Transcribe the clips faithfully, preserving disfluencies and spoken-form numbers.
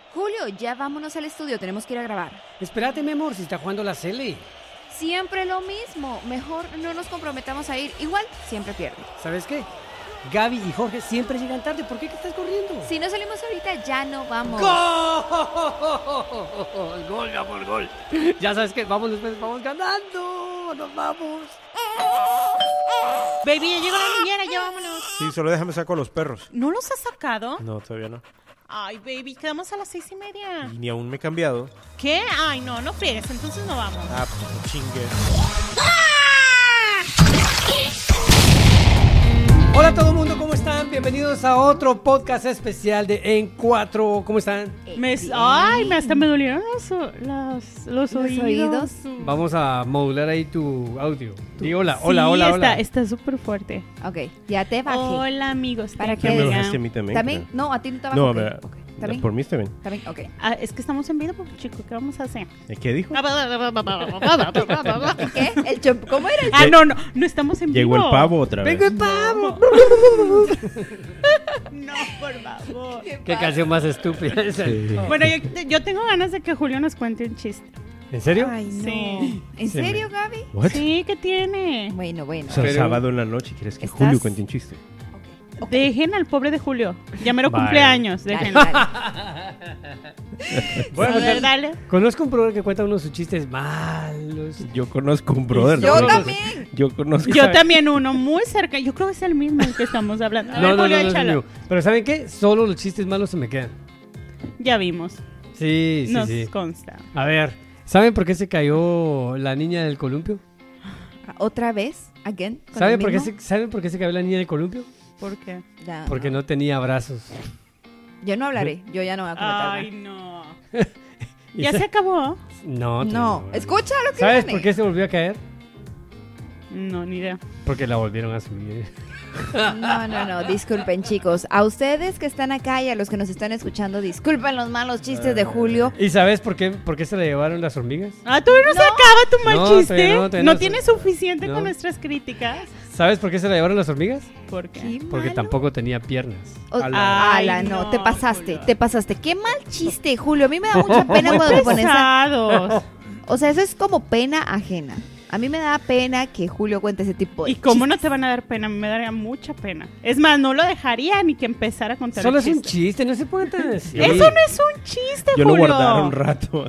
Julio, ya vámonos al estudio, tenemos que ir a grabar. Espérate, mi amor, si está jugando la Cele. Siempre lo mismo, mejor no nos comprometamos a ir, igual siempre pierde. ¿Sabes qué? Gaby y Jorge siempre llegan tarde, ¿por qué que estás corriendo? Si no salimos ahorita, ya no vamos. ¡Gol! ¡Gol, mi amor, gol! Ya sabes que vamos después, vamos ganando, nos vamos. Baby, ya llegó la niñera, ya vámonos. Sí, solo déjame sacar los perros. ¿No los has sacado? No, todavía no. Ay, baby, quedamos a las seis y media. Y ni aún me he cambiado. ¿Qué? Ay, no, no friegues, entonces no vamos. Ah, pues no chingue. Hola a todo el mundo, ¿cómo están? Bienvenidos a otro podcast especial de En Cuatro. ¿Cómo están? Me, ay, me hasta me dolieron los, los, los, Los oídos. oídos. Vamos a modular ahí tu audio. Di hola, Sí, hola, hola, está, hola. está súper fuerte. Ok, ya te bajé. Hola, amigos. Para te que Ya me digan. bajaste a mí también. ¿También? creo. No, a ti no te bajé. No, a Ok, ver. ok. ¿También? Por mí está bien. ¿También? Ok. Ah, es que estamos en vivo, chico. ¿Qué vamos a hacer? ¿Qué dijo? Ah, ¿Qué? El chop- ¿Cómo era el Ah, no, no, no estamos en Llegó vivo. el pavo otra vez. ¡Vengo el pavo! No, por favor. Qué canción más estúpida esa. Sí. Bueno, yo, yo tengo ganas de que Julio nos cuente un chiste. ¿En serio? Ay, no. Sí. ¿En Se me- serio, Gaby? ¿What? Sí, ¿qué tiene? Bueno, bueno. O sea, Pero- sábado en la noche, ¿quieres que ¿Estás? Julio cuente un chiste? Dejen al pobre de Julio. Ya mero Vale. cumpleaños. Dale, Déjenlo. dale. Bueno, A ver, pues, dale. conozco un brother que cuenta unos sus chistes malos. Yo conozco un brother. Yo ¿no? también. Yo conozco. Yo también uno muy cerca. Yo creo que es el mismo el que estamos hablando. A ver, Julio, es el échalo. mío. Pero ¿saben qué? Solo los chistes malos se me quedan. Ya vimos. Sí, sí, Nos sí. consta. A ver, ¿saben por qué se cayó la niña del columpio? ¿Otra vez? ¿Again? ¿Con ¿Saben el por, qué mismo? se, ¿Saben por qué se cayó la niña del columpio? ¿Por qué? Ya. Porque no tenía brazos. Yo no hablaré, yo ya no voy a comentar. Ay, nada. no. Y ¿Ya sa- se acabó? No, No, no. escucha lo que ¿Sabes viene. por qué se volvió a caer? No, ni idea. Porque la volvieron a subir. No, no, no, disculpen, chicos. A ustedes que están acá y a los que nos están escuchando, disculpen los malos chistes de Julio. ¿Y sabes por qué, por qué se la llevaron las hormigas? Ah, ¿todavía no, se acaba tu mal No, chiste? todavía no, ¿No, todavía no. tienes suficiente No. con nuestras críticas? ¿Sabes por qué se la llevaron las hormigas? ¿Por qué? ¿Qué Porque malo? tampoco tenía piernas. O- Ala. ala, Ay, no, no, te pasaste, Julio. te pasaste. Qué mal chiste, Julio. A mí me da mucha pena Muy cuando te pones a... pesados. O sea, eso es como pena ajena. A mí me da pena que Julio cuente ese tipo de ¿Y cómo no chistes. te van a dar pena? Me daría mucha pena. Es más, no lo dejaría ni que empezara a contar Solo el es un chiste. chiste, no se puede tan decir. Eso no es un chiste, Yo lo Julio. guardaron un rato.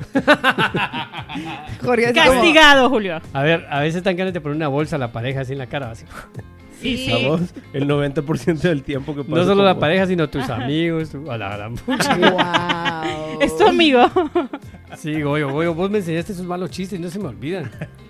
Jorge, así como- Castigado, Julio. A ver, a veces están ganas de poner una bolsa a la pareja así en la cara. Así. Sí, Sí. sí. A vos, el noventa por ciento del tiempo que pasa. No solo la como- pareja, sino tus amigos. Tu... A la gran pucha. Wow. Es tu amigo. Sí, Goyo, Goyo, vos me enseñaste esos malos chistes, no se me olvidan.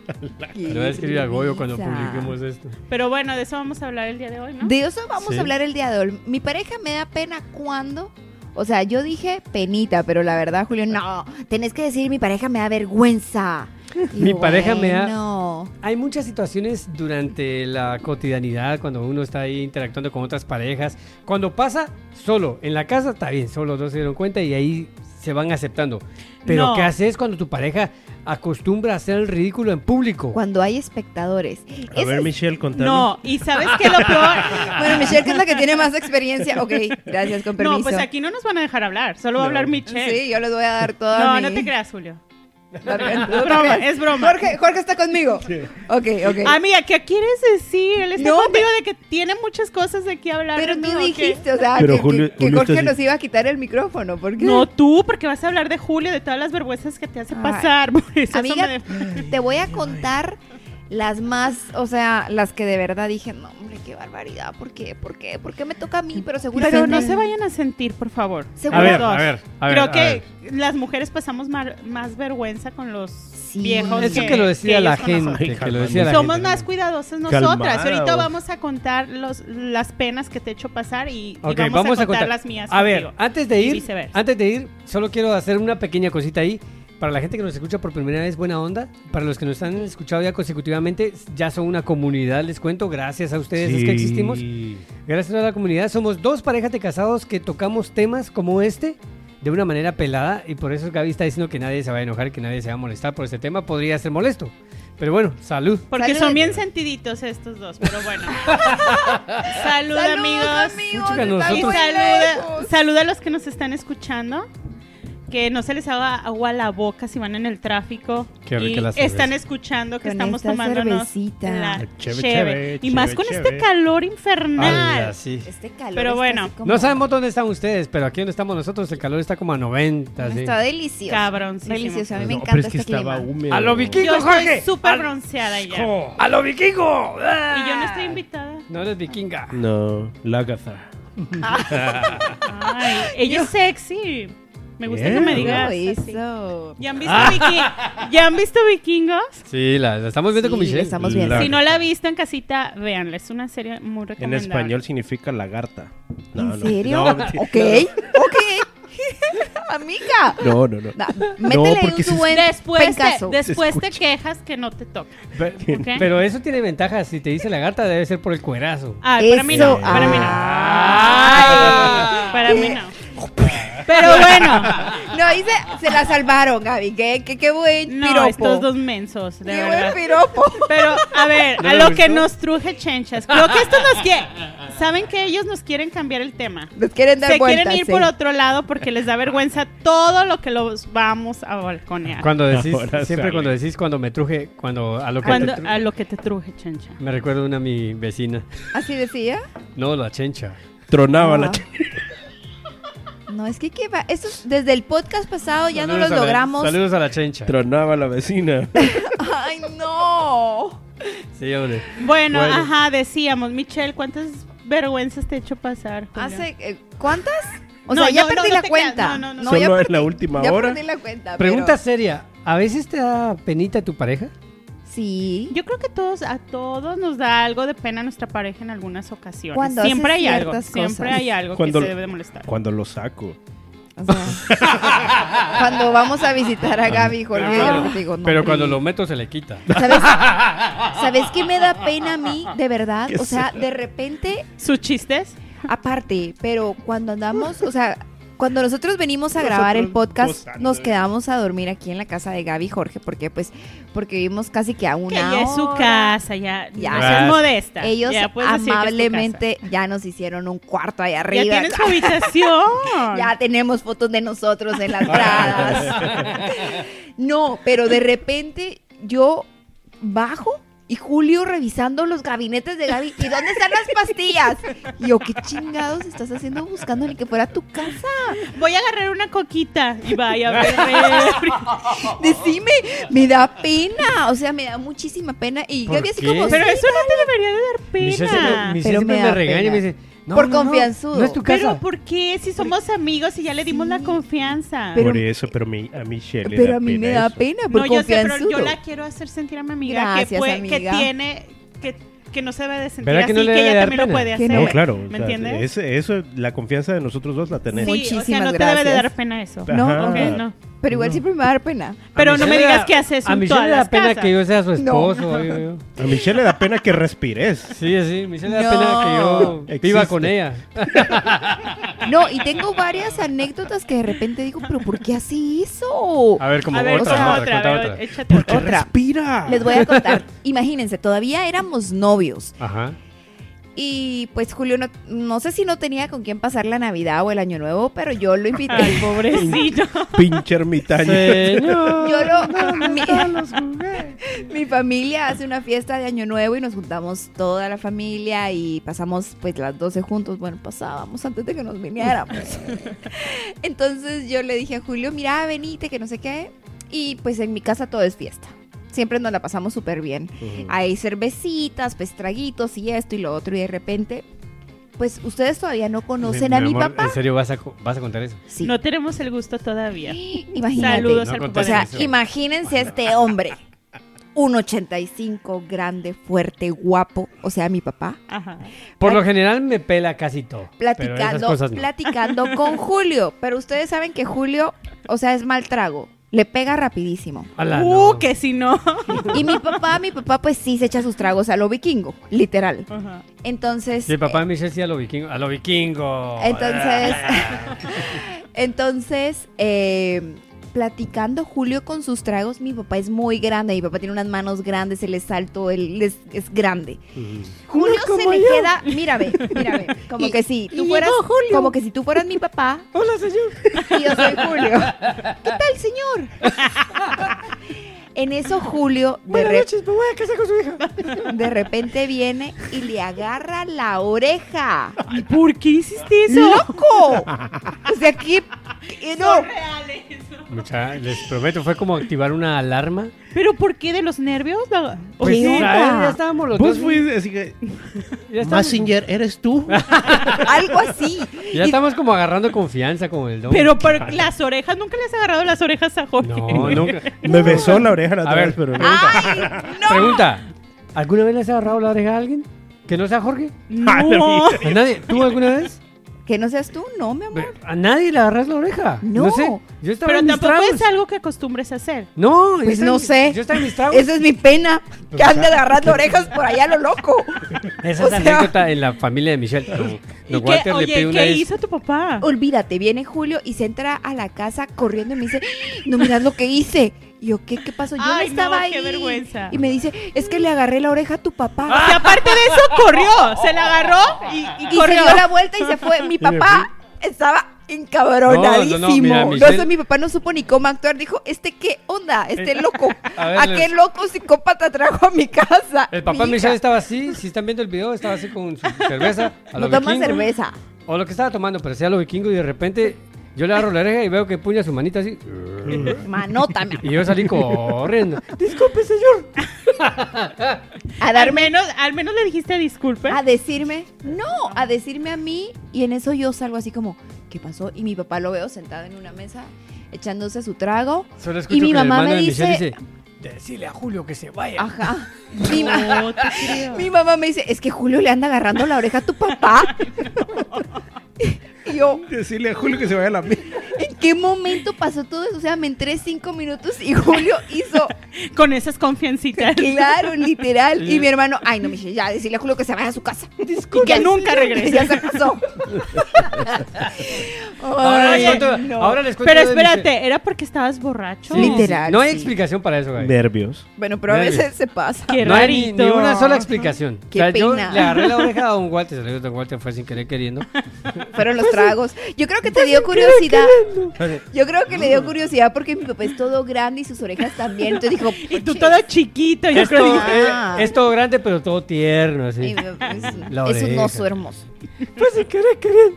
Le voy a escribir a Goyo cuando risa. publiquemos esto. Pero bueno, de eso vamos a hablar el día de hoy, ¿no? De eso vamos Sí. a hablar el día de hoy. Mi pareja me da pena cuando... O sea, yo dije penita, pero la verdad, Julio, no. Tenés que decir mi pareja me da vergüenza. Y Mi pareja me da- No. Hay muchas situaciones durante la cotidianidad, cuando uno está ahí interactuando con otras parejas. Cuando pasa solo, en la casa está bien, solo los dos se dieron cuenta y ahí se van aceptando. Pero No. ¿qué haces cuando tu pareja acostumbra a hacer el ridículo en público? Cuando hay espectadores. A Eso ver, es- Michelle, contame. No, y ¿sabes qué lo peor? Bueno, Michelle, que es la que tiene más experiencia. Ok, gracias, con permiso. No, pues aquí no nos van a dejar hablar. Solo va a hablar Michelle. Sí, yo les voy a dar toda No, mi... no te creas, Julio. No te- no te Es broma, creas. es broma. Jorge, Jorge está conmigo. Ok, ok. Amiga, ¿qué quieres decir? Él está No, contigo de que tiene muchas cosas de qué hablar. Pero de tú mí, ¿o qué? dijiste, o sea, Pero que, Julio- que- que Julio Jorge está nos iba a quitar el micrófono. ¿Por qué? No, tú, porque vas a hablar de Julio, de todas las vergüenzas que te hace Ay. pasar. Por eso Amiga, eso me- te voy a contar las más, o sea, las que de verdad dije, no, hombre, qué barbaridad. ¿Por qué? ¿Por qué? ¿Por qué me toca a mí? Pero seguramente... Pero no se vayan a sentir, por favor. Seguro- A ver, Dos. a ver, a ver. Creo a que ver. las mujeres pasamos mar- más vergüenza con los Sí. viejos. Eso que, que lo decía que la ellos con nosotros. gente, Ay, que lo decía la Somos gente. más cuidadosas nosotras. Calmada, Y ahorita vos. vamos a contar los, las penas que te he hecho pasar y, y Ok, vamos, a contar, las mías. A ver, contigo. antes de Y ir, viceversa. antes de ir, solo quiero hacer una pequeña cosita ahí. Para la gente que nos escucha por primera vez, buena onda. Para los que nos han escuchado ya consecutivamente, ya son una comunidad, les cuento. Gracias a ustedes es que existimos. Gracias a la comunidad. Somos dos parejas de casados que tocamos temas como este de una manera pelada. Y por eso Gaby está diciendo que nadie se va a enojar, que nadie se va a molestar por este tema. Podría ser molesto. Pero bueno, salud. Porque Salud. son bien sentiditos estos dos, pero bueno. Salud, amigos. amigos, Puchica, está nosotros- Y muy saluda, lejos. saluda a los que nos están escuchando. que no se les haga agua a la boca si van en el tráfico. Qué rica y la cerveza. están escuchando que Con estamos esta tomándonos cervecita. la Cheve, cheve. cheve, Y más cheve, con cheve. este calor infernal. Ala, sí. Este calor Pero está bueno, así como- No sabemos dónde están ustedes, pero aquí donde estamos nosotros el calor está como a noventa. Sí. Está delicioso. Cabroncísimo. Delicioso. A mí me No, encanta pero es que este estaba clima. húmedo. ¡A lo Yo vikingo, estoy Jorge! súper ¡Al- bronceada ya. ¡A lo vikingo! Y yo no estoy invitada. No eres vikinga. No, Lagatha. Ay, ella es sexy. Me gusta Bien. que me ¿Cómo digas lo así. hizo? ¿Ya han visto, Viki- ¿Ya han visto Vikingos? Sí, la, la estamos viendo Sí, con Michelle. la estamos viendo. La- Si no la han visto en casita, véanla. Es una serie muy En recomendable. español significa lagarta. No, ¿En no. serio? No, mentira. ok, ok. Amiga. No, no, no. Da, métele porque un se- buen Después, pencazo. te, después Se te escucha. quejas que no te toca. Pe- ¿Ok? Pero eso tiene ventajas. Si te dice lagarta, debe ser por el cuerazo. Ay, para mí Eso. no. Para mí no. Ay. Para mí no. Pero bueno. No, ahí se, se la salvaron, Gaby. Qué, qué, qué buen No, piropo. estos dos mensos, de Qué verdad. buen piropo. Pero, a ver, ¿No a le lo gustó? que nos truje chenchas. Creo que esto nos quiere. Saben que ellos nos quieren cambiar el tema. Nos quieren dar Se vueltas. quieren ir sí. por otro lado porque les da vergüenza todo lo que los vamos a balconear. Cuando decís, Ahora siempre sale. cuando decís cuando me truje, cuando a lo que Cuando, te tru- a lo que te truje, chencha. me recuerda una mi vecina. ¿Así decía? No, la chencha. Tronaba Ah. la ch- No, es que ¿qué va? Esto es- desde el podcast pasado ya no Saludos lo a la- logramos. saludos a la chencha. Tronaba la vecina. Ay, no. Sí, hombre. Bueno, Bueno. ajá, decíamos, Michelle, ¿cuántas vergüenzas te he hecho pasar? Julia? Hace, eh, ¿cuántas? O No, sea, ya no, perdí no, la no te cuenta. creas, no, no, no. ya Solo en perdí- la última ya hora. perdí la cuenta. Pregunta pero- seria. ¿A veces te da penita tu pareja? Sí. Yo creo que todos, a todos nos da algo de pena nuestra pareja en algunas ocasiones. Cuando siempre hace hay algo, ciertas siempre cosas. hay algo Cuando- que se debe de molestar. Cuando lo saco. O sea, cuando vamos a visitar a Gaby, Jorge, Ah. yo digo, no, Pero hombre. cuando lo meto se le quita. ¿Sabes? ¿Sabes qué me da pena a mí, de verdad? ¿Qué O sea, de repente, ¿Sus chistes? aparte, pero cuando andamos, o sea, cuando nosotros venimos a grabar el Nosotros podcast, gozando. nos quedamos a dormir aquí en la casa de Gaby y Jorge, porque pues, porque vivimos casi que a una Que ya es su hora. casa, ya, Ya. no seas modesta. Ellos ya puedes decir que es tu amablemente ya nos hicieron un cuarto ahí casa. arriba. Ya tienen su habitación. Ya tenemos fotos de nosotros en las gradas. No, pero de repente yo bajo y Julio revisando los gabinetes de Gaby. ¿Y dónde están las pastillas? Y yo, ¿qué chingados estás haciendo buscando ni que fuera tu casa? Voy a agarrar una coquita y vaya a ver. Decime, me da pena. O sea, me da muchísima pena. Y ¿Por Gaby así qué? como... Pero "Sí, eso no te debería de dar Michelle siempre, pena. Michelle Pero siempre me me, da regaña y pena. me dice, no, Por no, no, confianzudo. No es tu casa. Pero ¿por qué? Si somos amigos y ya le dimos la confianza. Pero- Por eso, pero mi- a Michelle le Pero da a mí pena me da eso. pena por No, yo sé, pero confianzudo. yo la quiero hacer sentir a mi amiga Gracias, que, puede, que amiga. tiene, que, que no se debe de sentir ¿Verdad así, que no le que debe ella dar también lo pena? puede Que hacer. no, No, claro. o ¿Me sea, entiendes? ese- eso, la confianza de nosotros dos la tenés. Sí, o sea, Muchísimas no te debe de gracias. dar pena eso. No, Ajá. Ok, no. Pero igual No. siempre me va a dar pena. Pero A no me Michelle le digas da- que haces A en Michelle todas le da las pena casas. que yo sea su No. esposo. oye, oye. A Michelle le da pena que respires. Sí, sí, Michelle le da No. pena que yo Existe. viva con ella. No, y tengo varias anécdotas que de repente digo, pero ¿por qué así hizo? A ver, como A ver, otra, otra, otra, otra, cuenta a ver, otra. échate otra. Otra. Respira. Les voy a contar. Imagínense, todavía éramos novios. Ajá. Y pues Julio, no, no sé si no tenía con quién pasar la Navidad o el Año Nuevo, pero yo lo invité. Ay, pobrecito. Pinche ermitaño. Señor. Yo lo, mi, mi familia hace una fiesta de Año Nuevo y nos juntamos toda la familia y pasamos pues las doce juntos. Bueno, pasábamos antes de que nos viniéramos. Entonces yo le dije a Julio, mira, venite, que no sé qué. Y pues en mi casa todo es fiesta. Siempre nos la pasamos súper bien. Ujú. Hay cervecitas, pues traguitos y esto y lo otro. Y de repente, pues ustedes todavía no conocen a mi amor, papá. ¿En serio vas a, co- vas a contar eso? Sí. No tenemos el gusto todavía. Imagínate. Saludos No al conté O papá. sea, eso. imagínense a este hombre. Un ochenta y cinco, grande, fuerte, guapo. O sea, mi papá. Ajá. Por lo general me pela casi todo. Pero esas Platicando, cosas no. platicando con Julio. Pero ustedes saben que Julio, o sea, es mal trago. Le pega rapidísimo. Ala, Uh, no. que si no. Y mi papá, mi papá, pues sí se echa sus tragos a lo vikingo, literal. Ajá. Entonces. Sí, el papá eh, de Michelle sí a lo vikingo. A lo vikingo. Entonces, entonces, eh, platicando Julio con sus tragos. Mi papá es muy grande, mi papá tiene unas manos grandes, él es alto, él es, es grande. Ujú. Julio No se como le yo. queda, mírame, mírame, como que si tú y fueras, llegó Julio. como que si tú fueras mi papá Hola, señor. y yo soy Julio. ¿Qué tal, señor? En eso Julio de, Buenas re- noches, me voy a casar con su hija. de repente viene y le agarra la oreja. Ay, ¿por qué hiciste eso? ¡Loco! O sea, ¿qué? qué- no. reales. Mucha, les prometo, fue como activar una alarma. ¿Pero por qué? ¿De los nervios? La- Pues ¿Qué ya, onda? ya estábamos los Vos dos. fuiste así que... Ya estamos, Massinger, ¿eres tú? Algo así. ya estamos como agarrando confianza con el don. Pero por las orejas, ¿nunca le has agarrado las orejas a Jorge? No, nunca. Me besó la oreja la A otra ver. vez, pero no. ¡Ay, no! Pregunta, ¿alguna vez le has agarrado la oreja a alguien? ¿Que no sea Jorge? No. ¿A nadie? ¿Tú alguna vez? Que no seas tú, no, mi amor. ¿A nadie le agarras la oreja? No. sé. Yo estaba Pero en mis tampoco tragos. es algo que acostumbres a hacer. No, yo Pues estaba no en- sé. Yo estaba en mis tragos. Esa es mi pena. Que ande agarrando orejas por allá a lo loco. Esa o es sea- anécdota en la familia de Michelle. Don, ¿Y don qué, Walter le oye, pide una ¿qué vez- hizo tu papá? Olvídate, viene Julio y se entra a la casa corriendo y me dice, no miras lo que hice. Y yo, ¿qué, qué pasó? Yo Ay, no estaba no, ahí. qué vergüenza. Y me dice, es que le agarré la oreja a tu papá. Y aparte de eso, corrió. Se la agarró y, y y corrió. se dio la vuelta y se fue. Mi papá estaba encabronadísimo. No, no, No, no, mira, no Michelle- sé, mi papá no supo ni cómo actuar. Dijo, ¿este qué onda? Este loco. A ver, ¿A les- qué loco psicópata trajo a mi casa? El papá Mi Michelle hija. estaba así, si están viendo el video, estaba así con su cerveza. A No lo toma vikingo, cerveza. O lo que estaba tomando, parecía lo vikingo y de repente yo le agarro la oreja y veo que puña su manita así. Manota, mi amor. Y yo salí corriendo. Disculpe, señor. A Al darme menos, al menos le dijiste disculpe. a decirme, no, a decirme a mí, y en eso yo salgo así como, ¿qué pasó? Y mi papá lo veo sentado en una mesa, echándose su trago, Solo escucho y mi que el mamá hermano me de Michelle dice, dice, decile a Julio que se vaya. ajá, mi, ma- No te creo. mi mamá me dice, es que Julio le anda agarrando la oreja a tu papá. Y yo, Decirle a Julio que se vaya a la mierda. ¿en qué momento pasó todo eso? O sea, me entré cinco minutos y Julio hizo, Con esas confiancitas. claro, literal. Sí. Y mi hermano, ay, no, Michelle, ya, decirle a Julio que se vaya a su casa. Y que nunca regrese. Ya se pasó. Ahora les Ay, cuento, no. ahora les cuento Pero de Michelle. espérate, ¿era porque estabas borracho? Sí, Literal, sí. No hay sí. explicación para eso, güey. Nervios. Bueno, pero a Nervios. veces se pasa. Qué No hay ni, rarito. ni una sola explicación. Qué o sea, yo pena. le agarré la oreja a don Walter, se lo digo, don Walter fue sin querer queriendo. Fueron los tragos. Yo creo que te dio curiosidad. Yo creo que le dio curiosidad porque mi papá es todo grande y sus orejas también. Entonces dijo, Y tú "Puches". todo chiquito. Yo Es creo todo, que- Ah. es, es todo grande, pero todo tierno, Y así. mi papá es, La es un oreja. oso hermoso. Pues sin querer queriendo.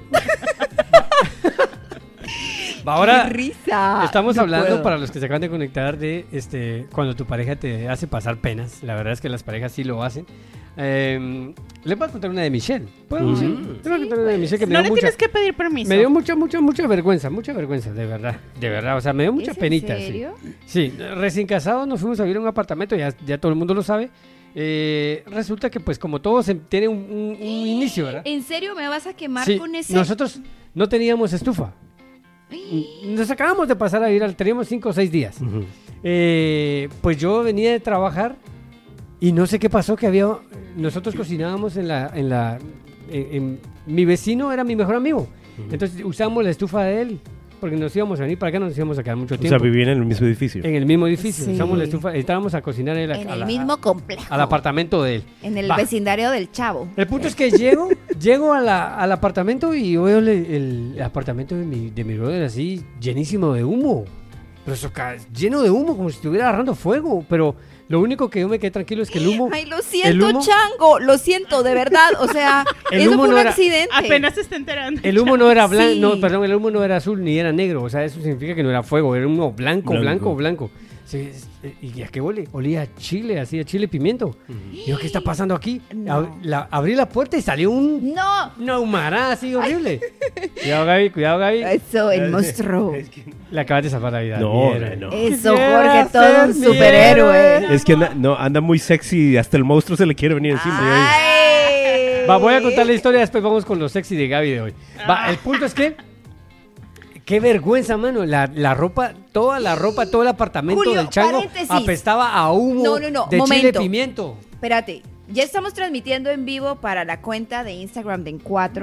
Ahora ¡Qué risa! estamos No hablando, puedo. para los que se acaban de conectar, de este cuando tu pareja te hace pasar penas. La verdad es que las parejas sí lo hacen. Eh, les voy a contar una de Michelle. ¿Puedo, Ujú. Michelle? Les voy a contar una de Michelle que me No dio le mucha... tienes que pedir permiso. Me dio mucha, mucha, mucha vergüenza, mucha vergüenza, de verdad, de verdad, o sea, me dio mucha ¿Es en penita. sí. serio? Sí, recién casados nos fuimos a vivir a un apartamento, ya, ya todo el mundo lo sabe. Eh, resulta que pues como todo se tiene un, un- un inicio, ¿verdad? ¿En serio me vas a quemar Sí, con ese? nosotros no teníamos estufa. Nos acabamos de pasar a ir al, teníamos cinco o seis días. Ujú. Eh, pues yo venía de trabajar y no sé qué pasó, que había, nosotros cocinábamos en la, en la, en- en- mi vecino era mi mejor amigo, entonces usábamos la estufa de él, porque nos íbamos a venir para acá, nos íbamos a quedar mucho O tiempo. sea, vivían en el mismo edificio. En el mismo edificio, Sí. usamos la estufa, estábamos a cocinar en la- En a el la- mismo complejo. al apartamento de él. En el Va. vecindario del Chavo. El punto es que llego, llego a la- al apartamento y veo el, el apartamento de mi, de mi brother así llenísimo de humo. Pero eso, ca- lleno de humo, como si estuviera agarrando fuego. Pero lo único que yo me quedé tranquilo es que el humo... Ay, lo el siento, humo- Chango. Lo siento, de verdad. O sea, El eso humo fue un no era- accidente. Apenas se está enterando. El humo no era blanco, Sí. no, perdón, el humo no era azul ni era negro. O sea, eso significa que no era fuego, era humo blanco, blanco, Blanco. blanco. Sí, es- eh, ¿y a qué huele? Olía a chile, así, a chile pimiento. Y yo, ¿qué está pasando aquí? No. Ab- la- abrí la puerta y salió un... No. Una humarada así horrible. Cuidado, Gaby, cuidado, Gaby. Eso, el monstruo. Es que, Le acabas de salvar la vida. no, Mierda. no. Eso, Quisiera Jorge, todo ser un superhéroe. Es que anda, no, anda muy sexy y hasta el monstruo se le quiere venir encima. Ay. Va, voy a contar la historia, después vamos con lo sexy de Gaby de hoy. Va, el punto es que... Qué vergüenza, mano. La, la ropa, toda la ropa, todo el apartamento Julio, del chango paréntesis. apestaba a humo No, no, no, de chile momento. pimiento. Espérate, ya estamos transmitiendo en vivo para la cuenta de Instagram de En Cuatro.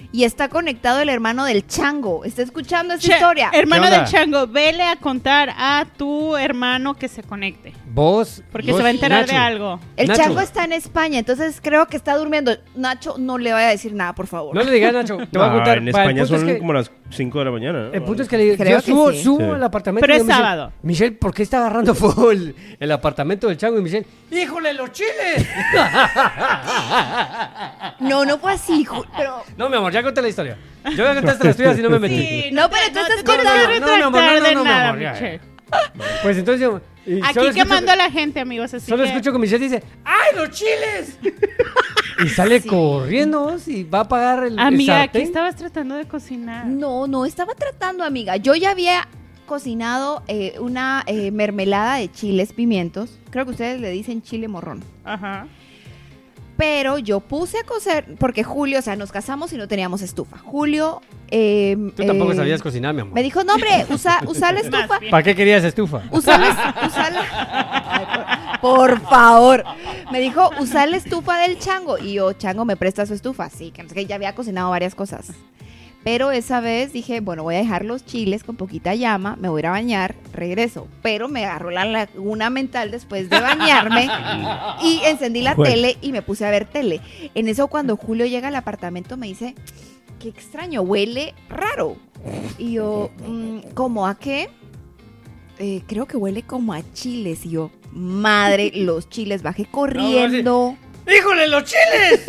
y está conectado el hermano del chango. ¿Está escuchando esta Che, historia? Hermano ¿Qué onda? del chango, vele a contar a tu hermano que se conecte. Vos. Porque vos, se va a enterar Nacho. de algo. El Nacho. chango está en España, entonces creo que está durmiendo. Nacho, no le vaya a decir nada, por favor. No le digas, Nacho. Te voy a No, contar. en Va, el España punto es son que- como las cinco de la mañana. ¿no? El punto es que le, Creo yo que subo, sí. subo Sí. al apartamento. Pero y es yo, Michelle, sábado. Michelle, ¿por qué está agarrando fuego el, el apartamento del chango? Y Michelle, ¡híjole, los chiles! No, no fue así, Ju- pero... No, mi amor, ya conté la historia. Yo voy a contar esta historia si no me metí. Sí, No, te- pero tú estás te tienes contando- que No, no, no, no, retractar no, de no, mi nada, amor, ya, Michelle. Pues entonces yo... y Aquí solo escucho quemando que- a la gente, amigos, así Solo que... escucho que Michelle dice, ¡ay, los chiles! Y sale Sí. corriendo y va a apagar el, el Amiga, aquí sartén. estabas tratando de cocinar. No, no, estaba tratando, amiga. Yo ya había cocinado eh, una eh, mermelada de chiles pimientos. Creo que ustedes le dicen chile morrón. Ajá. Pero yo puse a cocer, porque Julio, o sea, nos casamos y no teníamos estufa. Julio... eh, Tú tampoco eh, sabías cocinar, mi amor. Me dijo, no, hombre, usa, usa la estufa. Más bien. ¿Para qué querías estufa? Usa la, usa la- Ay, por, por favor. Me dijo, usa la estufa del chango. Y yo, chango, ¿me presta su estufa? Sí, que no sé qué, ya había cocinado varias cosas. Pero esa vez dije, bueno, voy a dejar los chiles con poquita llama, me voy a ir a bañar, regreso. Pero me agarró la laguna mental después de bañarme y encendí la Bueno. tele y me puse a ver tele. En eso, cuando Julio llega al apartamento, me dice, qué extraño, huele raro. Y yo, mm, ¿cómo a qué? Eh, creo que huele como a chiles. Y yo, madre, los chiles, bajé corriendo. ¡Híjole, los chiles!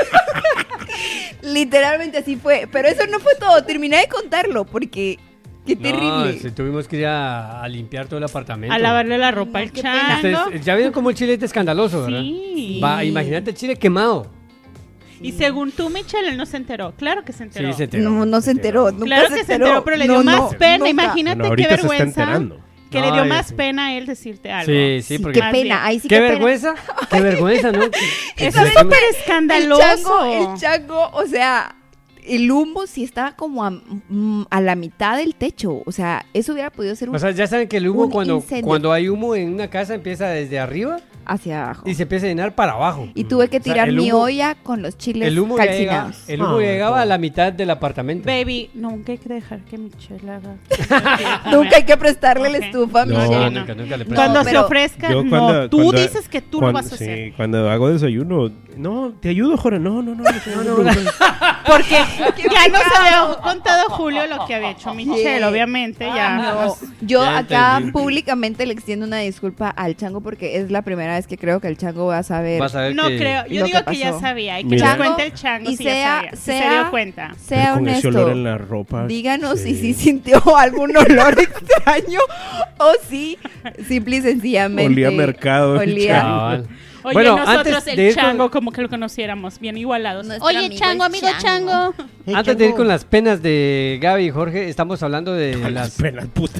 Literalmente así fue. Pero eso no fue todo. Terminé de contarlo porque qué terrible. No, sí, tuvimos que ir a, a limpiar todo el apartamento. A lavarle la ropa No, al qué pena. chango. Ustedes ya vieron cómo el chile es escandaloso, ¿verdad? Sí. Va, imagínate el chile quemado. Y según tú, Michelle, él no se enteró. Claro que se enteró. Sí, se enteró. No, no se enteró. Nunca Claro se que se enteró, pero le dio No, más no, pena. nunca. Imagínate Bueno, qué ahorita se está vergüenza. enterando. Que le dio Ay, más sí. pena a él decirte algo. Sí, sí, Sí, porque... qué Más pena. bien. Ahí sí ¿Qué qué pena. vergüenza? ¿Qué vergüenza, no? Que Eso se es le- súper El escandaloso. chango, el chango, o sea, el humo sí estaba como a, mm, a la mitad del techo. O sea, eso hubiera podido ser un O sea, ya saben que el humo, un cuando, incendio. cuando hay humo en una casa, empieza desde arriba hacia abajo. y se empieza a llenar para abajo. Y tuve que O sea, tirar el mi humo- olla con los chiles El humo, ya llegaba, calcinados. el humo Ay, llegaba pobre. a la mitad del apartamento. Baby, nunca hay que dejar que Michelle haga. Nunca hay que prestarle la Ok. estufa a No, No, Michelle. no. nunca, nunca le No, presto. Cuando pero- se ofrezca, Yo no. cuando- Tú cuando- dices que tú lo Cuando- vas a hacer. Sí, cuando hago desayuno, no, te ayudo, Jorge. No, no, no. no, no, no, no. Porque ya nos había contado Julio lo que había hecho Michelle, Sí. obviamente. Ya. No, yo Ya acá entendí. públicamente le extiendo una disculpa al chango porque es la primera vez que creo que el chango va a saber. Vas a ver No que- creo, yo lo digo que que, ya pasó. sabía y que Mira. nos cuente el chango Y si sea- ya sabía, si se sea- dio cuenta. Sea Pero con ese honesto. olor en la ropa. Díganos sí. si sí sintió algún olor extraño o si simple y sencillamente Olía a mercado. olía- Cabal. Oye, Bueno, nosotros antes el de ir con- chango como que lo conociéramos, bien igualados. Nuestro Oye, amigo chango, el amigo chango. chango. El Antes de ir chango- con las penas de Gaby y Jorge, estamos hablando de Las las... penas, puta.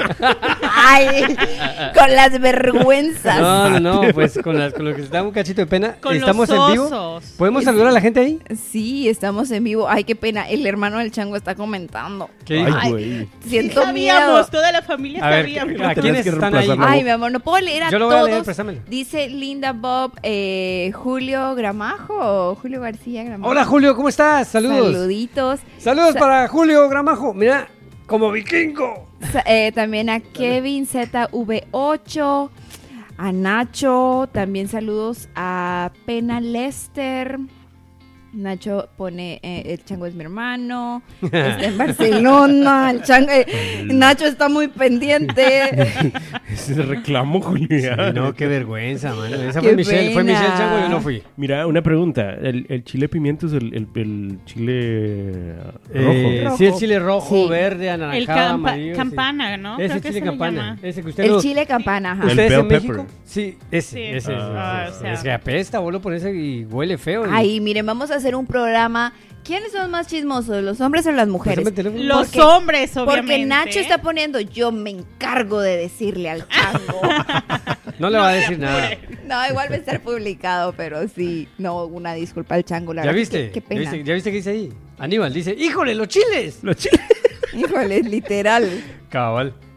Ay, con las vergüenzas. No, no, no, pues con, las, con lo que se da un cachito de pena. Con Estamos los en vivo. osos. ¿Podemos saludar a la gente ahí? Sí, estamos en vivo. Ay, qué pena. El hermano del chango está comentando. ¿Qué dijo? Ay, güey. Siento miedo. Sabíamos, toda la familia A ver, sabíamos. ¿a quiénes que están ahí? reemplazarlo. Ay, mi amor, no puedo leer a Yo lo voy a todos. leer, préstamelo. Dice Linda Bob, eh, Julio Gramajo o Julio García Gramajo. Hola Julio, ¿cómo estás? Saludos. Saluditos. Saludos Sa- para Julio Gramajo. Mira, como vikingo. Sa- eh, también a Kevin Z V ocho, a Nacho, también saludos a Pena Lester. Nacho pone, eh, el chango es mi hermano, está en Barcelona, el chango, eh, Nacho está muy pendiente. Ese reclamo, Julián. Sí, no, qué vergüenza, mano. Esa Qué fue Michelle, fue pena. Michelle Chango, yo no fui. Mira, una pregunta. ¿El, el chile pimiento es el, el, el chile rojo? Eh, Rojo. Sí, el chile rojo, Sí. verde, El anaranjado, campa- amarillo. sí. campana, ¿no? Ese Creo que chile se le campana. llama. Ese que usted El lo... chile campana, ajá. El ¿Ustedes bell en México? pepper. Sí, ese, Sí. ese, Ah, ese, o sea. es que apesta, vos lo pones y huele feo. y- Ay, miren, vamos a hacer un programa. ¿Quiénes son más chismosos, los hombres o las mujeres? Pásame el teléfono. Los Porque- hombres, obviamente. Porque Nacho está poniendo, yo me encargo de decirle al chango. No le va a decir nada. No, igual va a estar publicado, pero sí, no, una disculpa al chango. La ¿Ya verdad, viste? Qué, qué ¿Ya pena. viste? ¿Ya viste qué dice ahí? Aníbal dice, ¡híjole, los chiles! Los chiles. Híjole, literal. Cabal.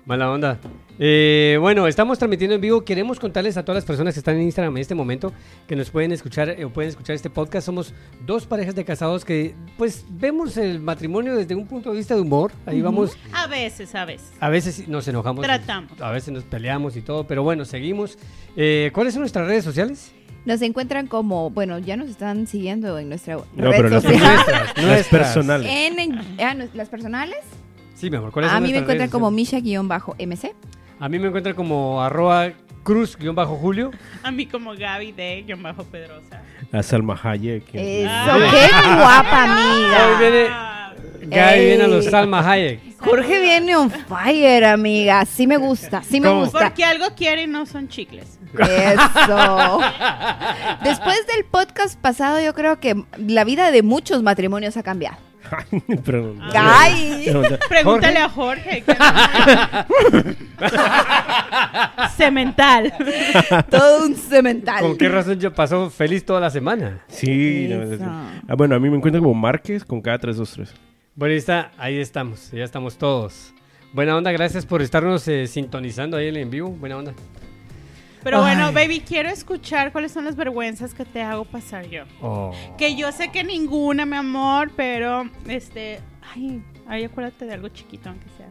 Mala onda. Eh, bueno, estamos transmitiendo en vivo. Queremos contarles a todas las personas que están en Instagram en este momento que nos pueden escuchar eh, o pueden escuchar este podcast. Somos dos parejas de casados que, pues, vemos el matrimonio desde un punto de vista de humor. Ahí uh-huh. vamos. A veces, a veces. A veces nos enojamos. Tratamos. A veces nos peleamos y todo, pero bueno, seguimos. Eh, ¿Cuáles son nuestras redes sociales? Nos encuentran como, bueno, ya nos están siguiendo en nuestra no, red pero social. Nuestras, las personales. En, en, ah, ¿las personales? Sí, mi amor. ¿Cuáles son A mí me nuestras encuentran redes como sociales? Misha-M C. A mí me encuentran como arroba cruz-julio. A mí como Gaby D-Pedrosa. A Salma Hayek. Eso, ah. qué guapa, amiga. Hoy viene, Gaby viene a los Salma Hayek. Jorge viene on fire, amiga. Sí me gusta, sí me ¿Cómo? gusta. Porque algo quiere y no son chicles. Eso. Después del podcast pasado, yo creo que la vida de muchos matrimonios ha cambiado. Pregúntale. ¡Ay! Pregúntale a Jorge. Cemental. Todo un cemental. ¿Con qué razón yo paso feliz toda la semana? Sí. No, ah, bueno, a mí me encuentran como Márquez con cada tres dos tres. Bueno, ahí está, ahí estamos, ya estamos todos. Buena onda, gracias por estarnos eh, sintonizando ahí en el en vivo. Buena onda. Pero Ay. bueno, baby, quiero escuchar cuáles son las vergüenzas que te hago pasar yo. Oh. Que yo sé que ninguna, mi amor, pero este, ay, ay, acuérdate de algo chiquito aunque sea.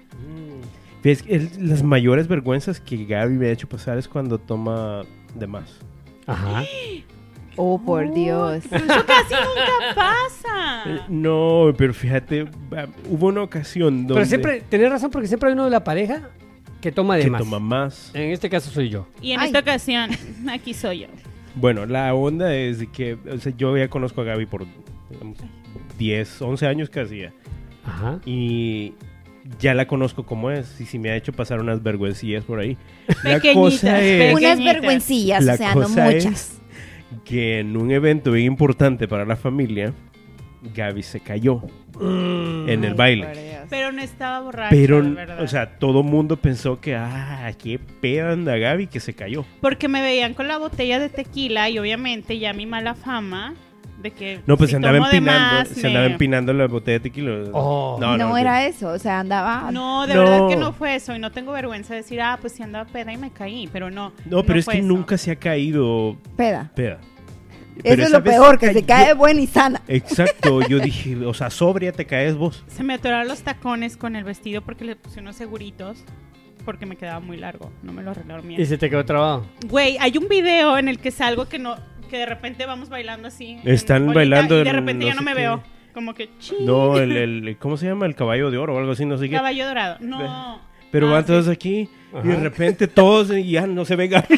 Mm. ¿Ves? El, las mayores vergüenzas que Gaby me ha hecho pasar es cuando toma de más. Ajá. Oh, por oh, Dios. Pero eso casi nunca pasa. Eh, no, pero fíjate, hubo una ocasión donde... Pero siempre, tenés razón, porque siempre hay uno de la pareja que toma de que más. Que toma más. En este caso soy yo. Y en Ay. esta ocasión, aquí soy yo. Bueno, la onda es de que, o sea, yo ya conozco a Gaby por digamos, diez, once años casi ya. Ajá. Y ya la conozco como es. Y si me ha hecho pasar unas vergüencillas por ahí. La Pequeñitas, cosa es... Unas vergüencillas, La o sea, no cosa muchas. es que en un evento bien importante para la familia, Gaby se cayó mm. en el Ay, baile. Pero no estaba borracha, Pero, ¿verdad? o sea, todo mundo pensó que, ah, qué peda anda Gaby que se cayó. Porque me veían con la botella de tequila y obviamente ya mi mala fama de que No, pues si se andaba tomo de empinando, más, se me- andaba empinando la botella de tequila. Oh. No, no, era eso, o sea, andaba... No, de No. verdad que no fue eso y no tengo vergüenza de decir, ah, pues si andaba peda y me caí, pero no. No, pero es fue que eso. nunca se ha caído Peda. peda. Eso Pero es esa lo vez peor, que cayó- se cae buena y sana. Exacto, yo dije, o sea, sobria te caes vos. Se me atoraron los tacones con el vestido porque le puse unos seguritos porque me quedaba muy largo, no me lo arreglaron bien. Y se te quedó trabado. Güey, hay un video en el que salgo que no, que de repente vamos bailando así. en Están bolita, bailando y de en repente no ya no sé me qué. veo. Como que ching. No, el, el, ¿cómo se llama? El caballo de oro o algo así, no sé qué. Caballo dorado. No. Pero Ah, van todos sí. aquí Ajá. y de repente todos y ya no se ve Gaby.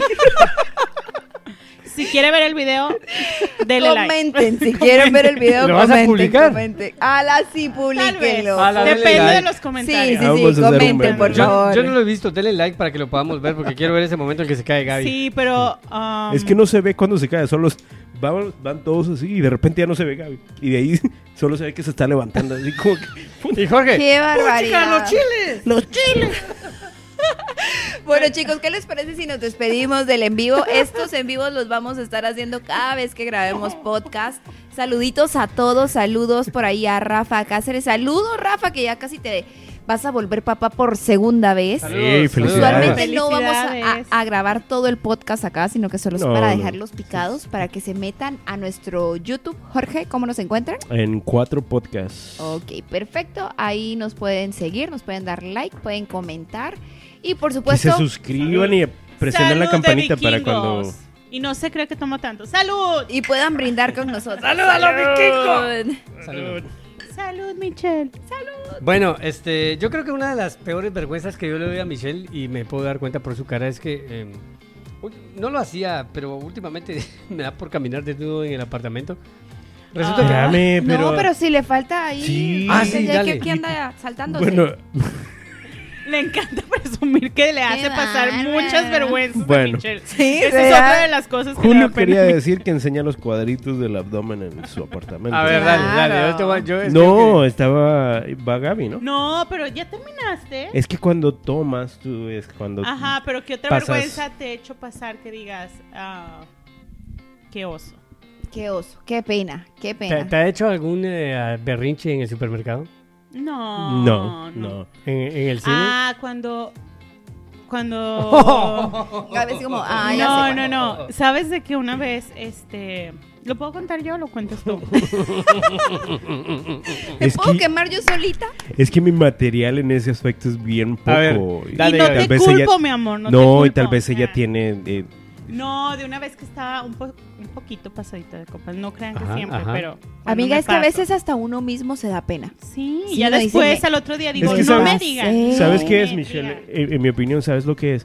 Si quiere ver el video, dele like. Comenten, si quieren ver el video, ¿Lo vas a comenten, publicar? comenten. Ala, sí, Tal vez. publíquenlo. A la- Depende like. de los Sí, comentarios. sí, Vamos a sí, hacer un comenten, meme. por Yo, favor. yo no lo he visto, denle like para que lo podamos ver porque quiero ver ese momento en que se cae Gaby. Sí, pero... um, Es que no se ve cuando se cae, solo van, van todos así y de repente ya no se ve Gaby. Y de ahí solo se ve que se está levantando así como que... Y Jorge, ¡Qué barbaridad! los chiles! ¡Los chiles! Bueno, chicos, ¿qué les parece si nos despedimos del en vivo? Estos en vivos los vamos a estar haciendo cada vez que grabemos podcast. Saluditos a todos, saludos por ahí a Rafa Cáceres. Saludos, Rafa, que ya casi te vas a volver papá por segunda vez. Saludos, Sí, saludos. Usualmente no vamos a, Felicidades. a- a grabar todo el podcast acá, sino que solo es No, para no. dejarlos picados, para que se metan a nuestro YouTube. Jorge, ¿cómo nos encuentran? En cuatro podcasts. Ok, perfecto. Ahí nos pueden seguir, nos pueden dar like, pueden comentar. Y por Que se supuesto, suscriban y presionen la salud de campanita para vikingos. cuando... Y no se cree que tomo tanto. ¡Salud! y puedan brindar con nosotros. ¡Salud a los vikingos! Salud. ¡Salud, Michelle! Bueno, este, yo creo que una de las peores vergüenzas que yo le doy a Michelle, y me puedo dar cuenta por su cara, es que eh, uy, no lo hacía, pero últimamente me da por caminar desnudo en el apartamento. Resulta Ah. que... Espérame, pero... No, pero si le falta ahí. Sí. Ah, sí, ya dale. que aquí anda saltándose. Bueno, Le encanta presumir que le hace pasar bárbara. muchas vergüenzas a Bueno. Michelle. Sí, Esa es ¿verdad? otra de las cosas que le da Julio pena. quería decir que enseña los cuadritos del abdomen en su apartamento. A ver, dale, dale. Claro. Yo te voy- yo es No, que- estaba... Va Gaby, ¿no? No, pero ya terminaste. Es que cuando tomas, tú es cuando... Ajá, pero ¿qué otra pasas- vergüenza te he hecho pasar que digas, ah, qué oso? Qué oso, qué pena, qué ¿Te, pena. te ha hecho algún eh, berrinche en el supermercado? No. No, no. ¿En, en el cine? Ah, cuando... Cuando... A veces como, ah, ya no, sé no, no. ¿Sabes de que una vez, este... ¿Lo puedo contar yo o lo cuentas tú? ¿Me Es puedo que- quemar yo solita? Es que mi material en ese aspecto es bien poco. A ver, y dale, y no dale. te vez culpo, ella- mi amor, no, No, te culpo. y tal vez ella Ah. tiene... eh, No, de una vez que estaba un, po- un poquito pasadita de copas. No crean que Ajá, siempre, ajá. pero... cuando Amiga, me es que a paso. veces hasta uno mismo se da pena. Sí, Sí, ya uno dice, después me- al otro día digo, Es que no sabes- me digan. Sí. ¿Sabes no qué es, me Michelle? digan. En, en mi opinión, ¿sabes lo que es?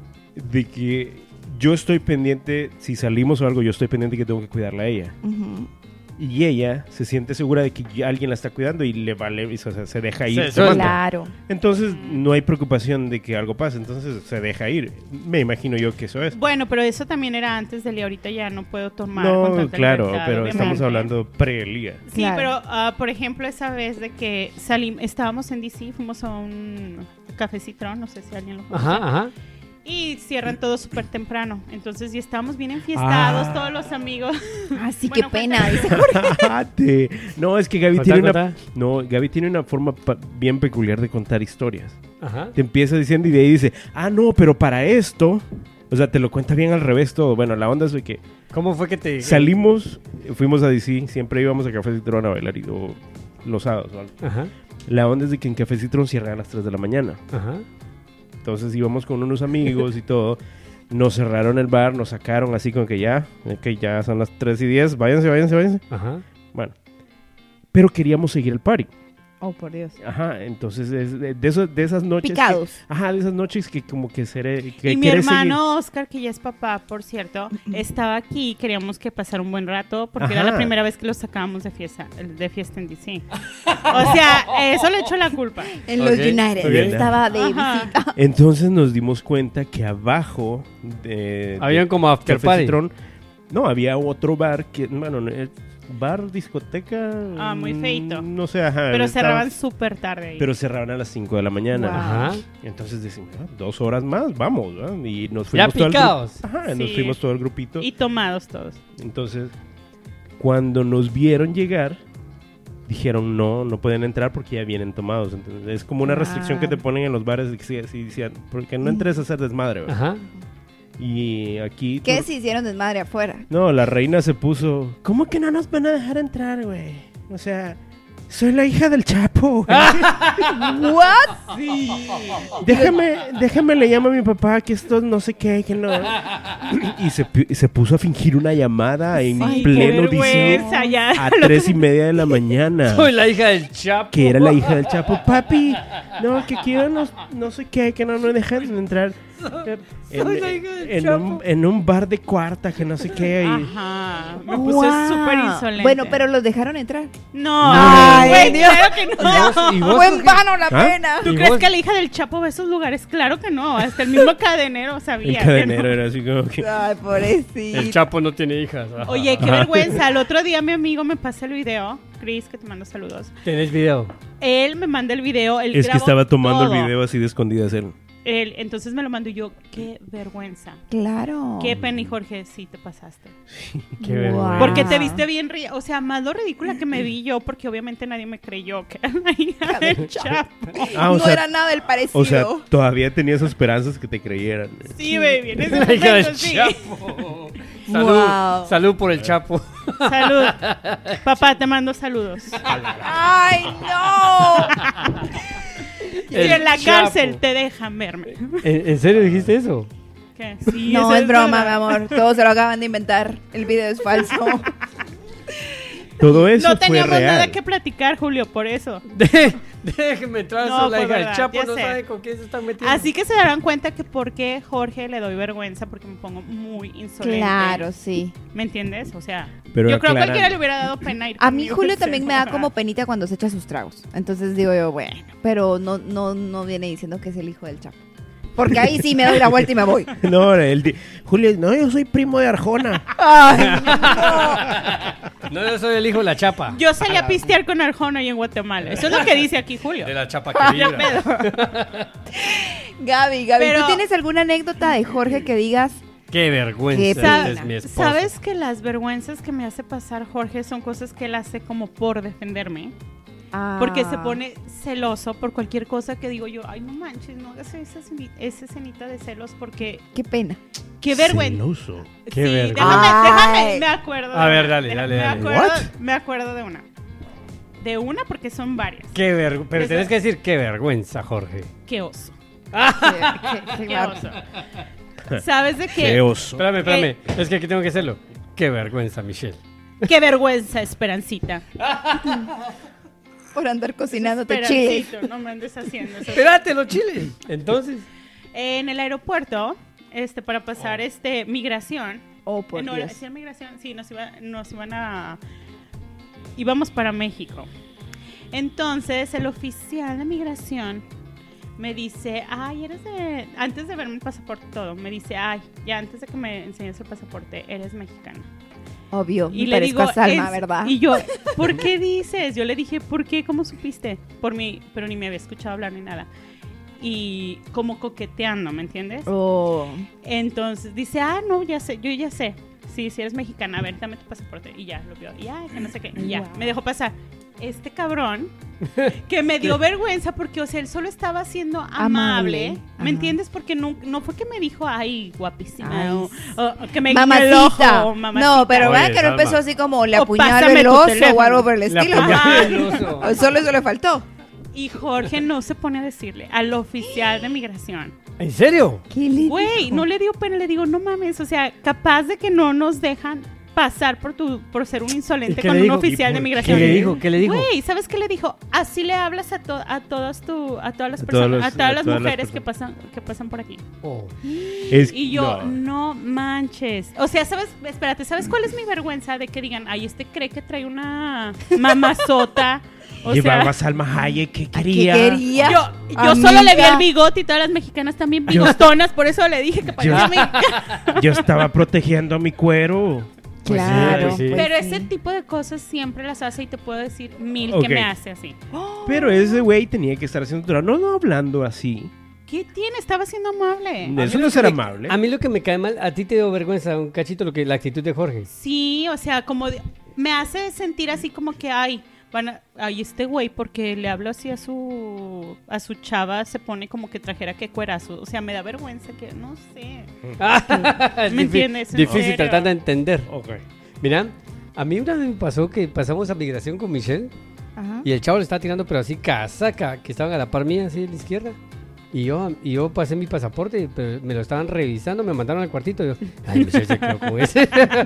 De que yo estoy pendiente, si salimos o algo, yo estoy pendiente que tengo que cuidarla a ella. Ujú. Y ella se siente segura de que ya alguien la está cuidando y le vale, o sea, se deja ir. Se se suelta. manda. Claro. Entonces no hay preocupación de que algo pase, entonces se deja ir. Me imagino yo que eso es. Bueno, pero eso también era antes del y ahorita ya no puedo tomar con No, tanta claro, libertad, pero obviamente. estamos hablando pre-Elía. Sí, Claro. pero ah, por ejemplo esa vez de que salimos, estábamos en D C, fuimos a un Café Citrón, no sé si alguien lo conoce. Ajá, ajá. Y cierran todo súper temprano. Entonces ya estábamos bien enfiestados, Ah. todos los amigos. Ah, sí, Bueno, qué pena. cuéntame. Dice Jorge. Te- no, es que Gaby Contá, tiene una contá. no, Gaby tiene una forma pa- bien peculiar de contar historias. Ajá. Te empieza diciendo y de ahí dice, ah, no, pero para esto, o sea, te lo cuenta bien al revés todo. Bueno, la onda es de que ¿Cómo fue que te...? salimos, fuimos a D C, siempre íbamos a Café Citrón a bailar y, o los sábados o algo. Ajá, La onda es de que en Café Citrón cierran a las tres de la mañana. ajá. Entonces íbamos con unos amigos y todo. Nos cerraron el bar, nos sacaron así como que ya, que ya son las tres y diez, váyanse, váyanse, váyanse. Ajá. Bueno, pero queríamos seguir el party. Oh, por Dios. Ajá, entonces es de, de eso- de esas noches. que- Picados. ajá, de esas noches que como que seré. Que Y mi quieres hermano Oscar, que ya es papá, por cierto, estaba aquí y queríamos que pasara un buen rato porque era Ajá. la primera vez que lo sacábamos de fiesta, de fiesta en D C. O sea, eso le echo la culpa. En Ok, los United. ok. Estaba de Ajá. visita. seguir. Entonces nos dimos cuenta que abajo de. Habían de como after Café party. Citrón, no, había otro bar que, bueno, no, eh, bar, discoteca. Ah, muy feito. mm, No sé, ajá. Pero estaba- cerraban súper tarde ahí. Pero cerraban a las cinco de la mañana. Wow. Ajá. Entonces decimos, "Ah, dos horas más, vamos, ¿verdad?" Y nos Ya fuimos todo el picados. grupo. Ajá, nos Sí. fuimos todo el grupito. Y tomados todos. Entonces, cuando nos vieron llegar, dijeron no, no pueden entrar porque ya vienen tomados. Entonces, es como una restricción que te ponen en los bares de que sí, sí, decían, porque no entres a hacer desmadre, ¿verdad? Ajá. Y aquí... ¿Qué si hicieron desmadre afuera? No, la reina se puso, ¿cómo que no nos van a dejar entrar, güey? O sea, soy la hija del Chapo, güey. ¿What? Déjame, déjame le llamo a mi papá que esto no sé qué, que no. Y se, pu- se puso a fingir una llamada en Ay, qué pleno D C vergüenza, ya. a tres y media de la mañana. Soy la hija del Chapo. Que era la hija del Chapo. Papi, no, que quiero no, no sé qué, que no me dejan entrar. En, soy la hija del en Chapo. un, en un bar de cuarta, que no sé qué. y- Ajá. Me puse Wow. súper insolente. Bueno, pero los dejaron entrar. No, Ay, güey, Dios. claro que no. ¿Y vos, y vos Fue con en qué- vano la ¿Ah? pena. ¿Tú ¿Y crees vos? que la hija del Chapo va a esos lugares? Claro que no. Hasta el mismo cadenero sabía. El que cadenero no. era así como que... Ay, pobrecito. El Chapo no tiene hijas. Ajá. Oye, qué vergüenza. El otro día mi amigo me pasa el video. Chris, que te mando saludos. ¿Tenés video? Él me manda el video. Él Es que grabó estaba tomando todo. el video así de escondidas él. Él, entonces me lo mando y yo, qué vergüenza. Claro. Qué pena, y Jorge, sí te pasaste. Qué Wow. vergüenza. Porque te viste bien, ri- o sea, más lo ridícula que me vi yo, porque obviamente nadie me creyó que era la hija del Chapo. Ah, o no sea, era nada del parecido. o sea, todavía tenías esperanzas que te creyeran. Sí, baby, en ese La hija del momento sí. Chapo. Salud, Wow. salud por el Chapo. Salud. Papá, te mando saludos. ¡Ay, no! Y El en la Chapo. cárcel te dejan verme. ¿En, en serio dijiste eso? ¿Qué? Sí, No, eso es broma, mi verdad. amor. Todos se lo acaban de inventar. El video es falso. Todo eso No fue teníamos real. nada que platicar, Julio, por eso. De- déjenme entrar, No, soy la fue hija del verdad, Chapo, ya no sé. sabe con quién se están metiendo. Así que se darán cuenta que por qué Jorge le doy vergüenza, porque me pongo muy insolente. Claro, sí. ¿Me entiendes? O sea, Pero yo creo que aclarando. cualquiera le hubiera dado pena ir A mí conmigo Julio ese también me da día. como penita cuando se echa sus tragos. Entonces digo yo, bueno, pero no, no, no viene diciendo que es el hijo del Chapo. Porque ahí sí me doy la vuelta y me voy. No, él di- Julio, no, yo soy primo de Arjona. Ay, no. No, yo soy el hijo de la Chapa. Yo salí a pistear con Arjona y en Guatemala. Eso es lo que dice aquí Julio. De la Chapa que Ya vibra. pedo. Gaby, Gaby, Pero- ¿tú tienes alguna anécdota de Jorge que digas? Qué vergüenza. Qué este pena. es mi esposo. ¿Sabes que las vergüenzas que me hace pasar Jorge son cosas que él hace como por defenderme? Ah. Porque se pone celoso por cualquier cosa que digo yo, ay, no manches, no hagas esa, esceni- esa escenita de celos porque Qué pena. qué vergüenza. Celoso. Qué sí, vergüenza. déjame, Ay. déjame, me acuerdo. A de ver, una, dale, déjame- dale, me dale. Acuerdo, What? me acuerdo de una. De una porque son varias. Qué ver... Pero Eso- tenés que decir qué vergüenza, Jorge. Qué oso. Qué- qué- qué Qué bar- oso. ¿Sabes de qué? Qué oso. Espérame, espérame. Es que aquí tengo que hacerlo. Qué vergüenza, Michelle. Qué vergüenza, Esperancita. Por andar cocinándote chile. Esperancito, no me andes haciendo eso. Espérate, los chiles. Entonces... En el aeropuerto, este, para pasar este migración. Oh, por eh, no, Dios. ¿hacían migración? Sí, nos, iba, nos iban a... Íbamos para México. Entonces, el oficial de migración me dice, ay, eres de... Antes de verme el pasaporte todo, me dice, ay, ya antes de que me enseñes el pasaporte, eres mexicana. Obvio, Y me le parezco digo, a Salma, es- ¿verdad? Y yo, ¿por qué dices? Yo le dije, ¿por qué? ¿Cómo supiste? Por mí, pero ni me había escuchado hablar ni nada. Y como coqueteando, ¿me entiendes? Oh. Entonces dice, ah, no, ya sé, yo ya sé. Sí, si eres mexicana, a ver, dame tu pasaporte. Y ya, lo vio. Y ya, que no sé qué. Y ya, Wow. me dejó pasar. Este cabrón, que me dio vergüenza porque, o sea, él solo estaba siendo amable. Amable. ¿Me Ajá. entiendes? Porque no, no fue que me dijo, ay, guapísima. Ay, o, sí. o que me guiñó el Mamacita. ojo, mamacita. No, pero Oye, vean que no Salma. empezó así como le O apuñalo pásame el tu oso teléfono. o algo por el La estilo. apuñalada del oso. O Solo eso le faltó. Y Jorge no se pone a decirle al oficial de migración. ¿En serio? ¿Qué le Güey, dijo? no le dio pena, le digo, no mames, o sea, capaz de que no nos dejan pasar por tu por ser un ¿Y insolente qué con le un dijo? oficial ¿Y de por qué? migración. ¿Qué le dijo? ¿Qué le dijo? Güey, ¿sabes qué le dijo? Así le hablas a, to- a todas tu a todas las A personas, todos los- a todas a las todas las mujeres que personas. pasan que pasan por aquí. Oh. Es- Y yo, no. no. manches. O sea, ¿sabes? Espérate, ¿sabes cuál es mi vergüenza de que digan, ay, este cree que trae una mamazota? O Llevaba sea, a Salma Hayek, ¿qué ¿Qué quería? quería? yo, yo Amiga. solo le vi el bigote y todas las mexicanas también bigotonas, por eso le dije que parecía mexicana. Yo estaba protegiendo mi cuero. Pues sí, Claro. pues sí. pues Pero sí. ese tipo de cosas siempre las hace y te puedo decir mil Ok. que me hace así. Pero ese güey tenía que estar haciendo... No, no hablando así. ¿Qué tiene? Estaba siendo amable. A Eso mí no lo ser que me- amable. A mí lo que me cae mal, a ti te dio vergüenza un cachito lo que la actitud de Jorge. Sí, o sea, como de- me hace sentir así como que, ay, van a, ay, este güey, porque le hablo así a su a su chava, se pone como que trajera que cuerazo. O sea, me da vergüenza que, no sé. Es ¿Me difí- entiendes? En Difícil serio. tratar de entender. Ok. Mira, a mí una vez me pasó que pasamos a migración con Michelle Ajá. y el chavo le estaba tirando, pero así casaca, que estaban a la par mía, así a la izquierda. Y yo, y yo pasé mi pasaporte, pero me lo estaban revisando, me mandaron al cuartito. Y yo, ay, Michelle se quedó con ese.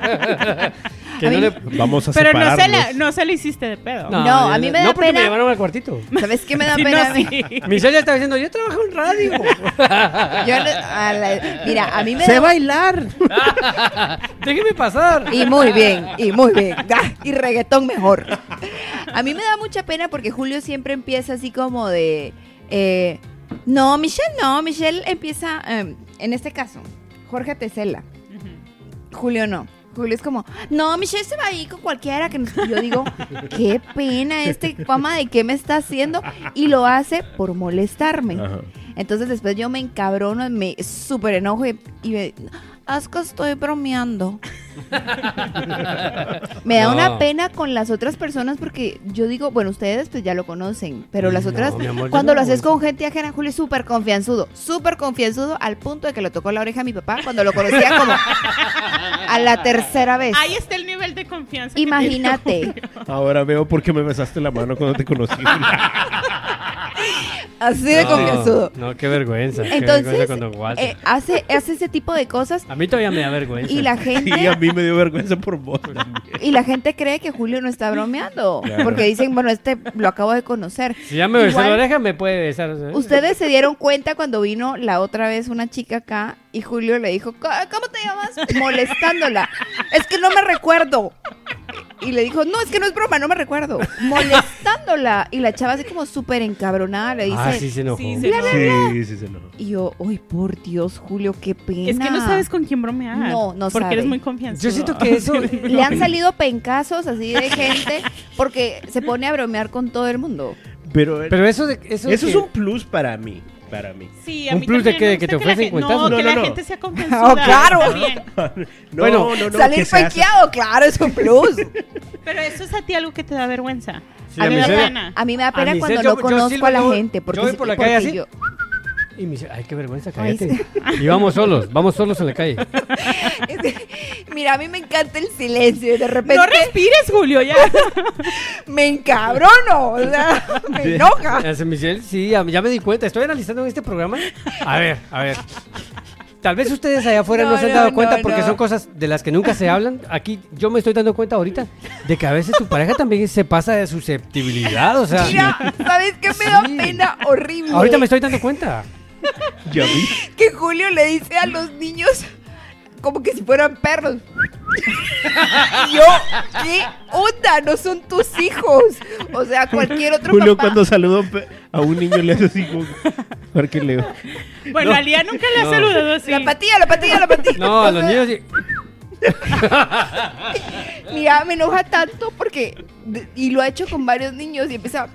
que A no mí- le. Vamos a Pero no se, separarnos. la, no se le hiciste de pedo. No, ya a mí no- me da No, porque pena- me llevaron al cuartito. ¿Sabes qué me da Si pena no, a mí? sí. Michelle ya estaba diciendo, yo trabajo en radio. Yo no- a la- mira, a mí me ¡Sé da... bailar! Déjeme pasar. Y muy bien, y muy bien. Ga, Y reggaetón mejor. A mí me da mucha pena porque Julio siempre empieza así como de... eh, no, Michelle no. Michelle empieza... eh, en este caso, Jorge te cela. Ujú. Julio no. Julio es como, no, Michelle se va ahí con cualquiera. Que no-". Yo digo, qué pena este fama de qué me está haciendo. Y lo hace por molestarme. Ajá. Entonces después yo me encabrono, me súper enojo y, y me... Es que estoy bromeando. Me da No. una pena con las otras personas porque yo digo, bueno, ustedes pues ya lo conocen, pero las No, otras, mi amor, yo cuando no, lo haces güey. con gente ajena, Julio es súper confianzudo, súper confianzudo al punto de que le tocó la oreja a mi papá cuando lo conocía como a la tercera vez. Ahí está el nivel de confianza. que Imagínate. tiene Julio. Ahora veo por qué me besaste la mano cuando te conocí. Así de No, confianzudo. No, qué vergüenza. qué Entonces, vergüenza con Don Walter. eh, hace, hace ese tipo de cosas A mí todavía me da vergüenza. y la gente... Y a mí me dio vergüenza por vos. Y la gente cree que Julio no está bromeando. Claro. Porque dicen, bueno, este lo acabo de conocer. Si ya me besó Igual, la oreja, me puede besar. o sea. Ustedes se dieron cuenta cuando vino la otra vez una chica acá y Julio le dijo, "¿Cómo cómo te llamas?" Molestándola. Es que no me recuerdo. Y le dijo, no, es que no es broma, no me recuerdo. Molestándola. Y la chava así como súper encabronada le dice... Ah, sí se enojó. Sí, se Bla, bla, bla. Sí, sí, se enojó. Y yo, uy, por Dios, Julio, qué pena. Es que no sabes con quién bromear. No, no Porque sabe. eres muy confianzudo. Yo siento que eso... Le han salido pencazos así de gente porque se pone a bromear con todo el mundo. Pero, Pero eso de... Eso, eso es que- un plus para mí. Para mí. Sí, a ¿Un mí plus de también qué? me ¿De que te gusta la ofrecen gen- cuentazos? No, No, que no, la no. gente sea confianzuda. Oh, claro. Está bien. No, Bueno, no, no. Salir que seas- pequeado, claro, es un plus. Pero eso es a ti algo que te da vergüenza. Sí, a, a mí mí me se- da, pena. a mí me da pena A mí cuando se- yo- no yo conozco sí a la lo- gente. Porque, yo voy por la porque calle así. yo- Y me dice, ay, qué vergüenza, Ay, cállate. Y vamos solos, vamos solos en la calle. es que, mira, a mí me encanta el silencio y de repente No respires, Julio, ya. me encabrono, o sea, me enoja. Hace Michelle, sí, ya, ya me di cuenta. Estoy analizando en este programa. A ver, a ver. Tal vez ustedes allá afuera no, No, se han no, dado no, cuenta porque no. son cosas de las que nunca se hablan. Aquí yo me estoy dando cuenta ahorita de que a veces tu pareja también se pasa de susceptibilidad, o sea. Mira, ¿sabes qué me da Sí. pena horrible? Ahorita me estoy dando cuenta. Ya vi. Que Julio le dice a los niños como que si fueran perros. Y yo, ¿qué onda? No son tus hijos. O sea, cualquier otro Julio papá. cuando saludó pe- a un niño le hace así como... Porque le... Bueno, No. a Lía nunca le ha No. saludado así. La patilla, la patilla, la patilla. No, O a los sea, niños sí. Mira, me enoja tanto porque... de- Y lo ha hecho con varios niños y empieza...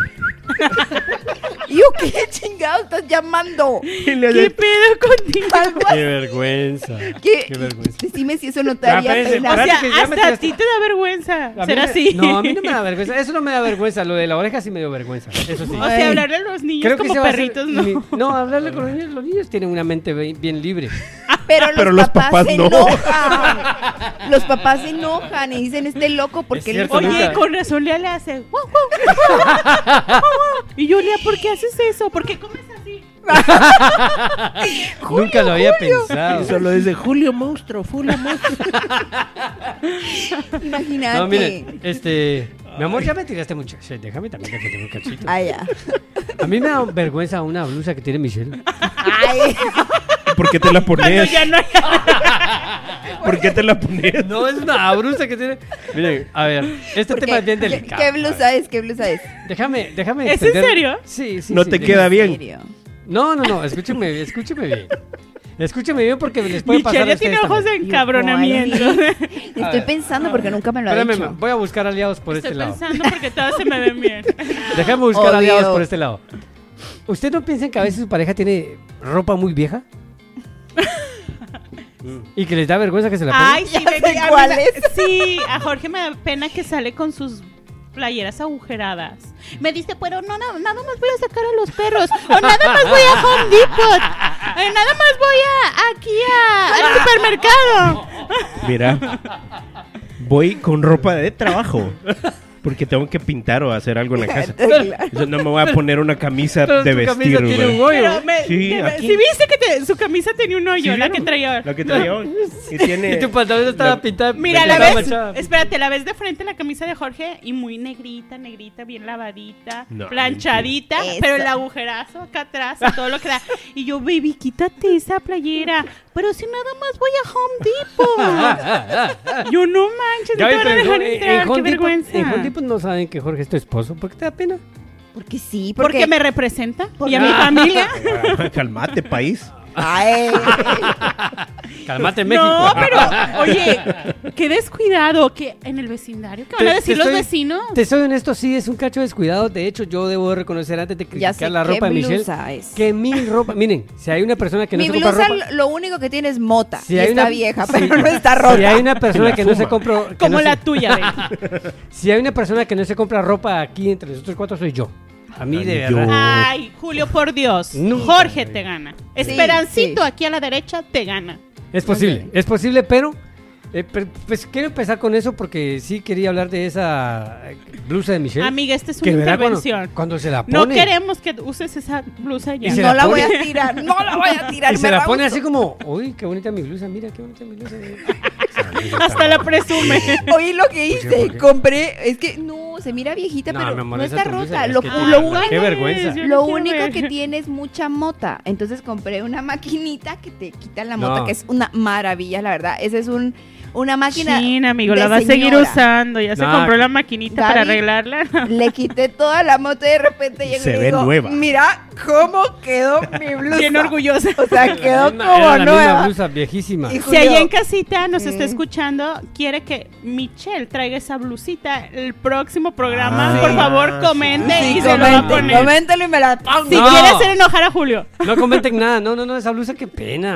Y yo, ¿qué chingado estás llamando? y le ¿Qué hace- pedo contigo? Algo Qué así. vergüenza. ¿Qué? Qué vergüenza. Decime si eso no te daría Ah, espérense, pena. O sea, que ya me hasta a tiraste- ti te da vergüenza A mí ser me- así. No, a mí no me da vergüenza. Eso no me da vergüenza. Lo de la oreja sí me dio vergüenza. Eso sí. O sea, hablarle a los niños Creo que como ese va a ser perritos, ¿no? mi- no, hablarle con los niños. Los niños tienen una mente be- bien libre. Pero los, Pero los papás, papás se no. enojan. Los papás se enojan y dicen este loco porque Es le cierto, Oye, nunca- con razón Lía le hace. "Guau, guau, guau, guau, guau". Y yo, Lía, ¿por qué haces eso? ¿Por qué comes así? Nunca lo había Y pensado. solo dice Julio monstruo, Julio monstruo. Imagínate. No, miren, este. Mi amor, ya me tiraste mucho. Sí, déjame también que te tengo un cachito. Ah, ya. A mí me da vergüenza una blusa que tiene Michelle. Ay. ¿Por qué te la Cuando pones? ya no hay... ¿Por qué te la pones? No, es una blusa que tiene. Miren, a ver, este ¿Por tema qué? es bien ¿Qué- delicado. ¿Qué blusa es? ¿Qué blusa es? Déjame, déjame. ¿Es en extender- serio? Sí, sí. No sí, te déjame- queda bien. ¿En serio? No, no, no, escúcheme, escúcheme bien. Escúcheme bien porque les puede pasar Michelle a ya tiene ustedes ojos de también. encabronamiento. Estoy pensando porque nunca me lo ha Espérame, dicho. voy a buscar aliados por Estoy este lado. pensando porque todas se me ven bien. Déjame buscar Obvio. aliados por este lado. ¿Usted no piensa que a veces su pareja tiene ropa muy vieja? Y que les da vergüenza que se la ponga. Ay, sí, Ya me- sé a mí cuál me- es. Sí, a Jorge me da pena que sale con sus playeras agujeradas. Me dice, pero no, no, nada más voy a sacar a los perros. O nada más voy a Home Depot. eh, nada más voy a aquí a, al supermercado. Mira, voy con ropa de trabajo. Porque tengo que pintar o hacer algo en la casa. Yo no me voy a poner una camisa Pero de tu vestir, camisa tiene un güey. hoyo. Pero me, Sí, te- aquí. ¿sí viste que te- su camisa tenía un hoyo, ¿Sí la vieron? que traía. La que traía hoy. Y tiene... Y tu pantalón estaba la- pintada. Mira, estaba la ves, manchada. espérate, la ves de frente la camisa de Jorge y muy negrita, negrita, bien lavadita, No, planchadita, mentira. pero Eso. el agujerazo acá atrás, a todo lo que da. Y yo, baby, quítate esa playera. Pero si nada más voy a Home Depot. Yo no manches, no Ya te ves, van a pero dejar en- entrar, en qué Home Depot- vergüenza. En Home Depot no saben que Jorge es tu esposo. ¿Por qué te da pena? Porque sí, Porque porque... me representa Porque- y a mi familia. Calmate, país. Ay. Calmate, México. No, pero, oye, qué descuidado, que en el vecindario, ¿qué van Te- a decir te los estoy- vecinos? Te soy honesto, sí, es un cacho descuidado. De hecho, yo debo reconocer antes de Ya criticar sé la qué ropa de Michelle blusa es. que mi ropa. Miren, si hay una persona que no Mi se compra blusa ropa. lo único que tiene es mota. Si y hay está una- vieja, sí. pero no está rota. Si hay una persona La que no se fuma. compra. que Como no la se- tuya, baby. Si hay una persona que no se compra ropa aquí entre nosotros cuatro, soy yo. A mí, de Ay, yo. verdad. Ay, Julio, por Dios. Nunca, Jorge güey. te gana. Esperancito sí. aquí a la derecha te gana. Es posible, es posible, pero. eh, per- pues quiero empezar con eso porque sí quería hablar de esa eh, blusa de Michelle. Amiga, esta es que una verá cuando, intervención. cuando se la pone. No queremos que uses esa blusa ya. Y se No la la voy pone- a tirar, no la voy a tirar. Y me se la pone rehúso. así como, uy, qué bonita mi blusa, mira qué bonita mi blusa. Hasta la presume. Oí lo que Pues, hice, ¿por qué? compré, es que no, se mira viejita, No, pero mi amor, no esa está tu blusa rota. es Lo, que lo tiene- único, qué vergüenza. Yo lo no quiero único ver. que tiene es mucha mota. Entonces compré una maquinita que te quita la No. mota, que es una maravilla, la verdad. Esa es un, una máquina. Chin, amigo, de la va a seguir señora. usando. Ya se No, compró que- la maquinita Gaby, para arreglarla. Le quité toda la mota y de repente llego Se y le ve digo, nueva. mira cómo quedó mi blusa. Bien orgullosa. O sea, quedó Era como la misma nueva. blusa viejísima. Y Si allá Julio, en casita nos está Mm. escuchando, quiere que Michelle traiga esa blusita el próximo programa, Ah, por sí. favor, comente sí, y se lo va a comente, poner. coméntelo y me la pongo. Si No. quiere hacer enojar a Julio. No comenten nada, no, no, no, esa blusa qué pena.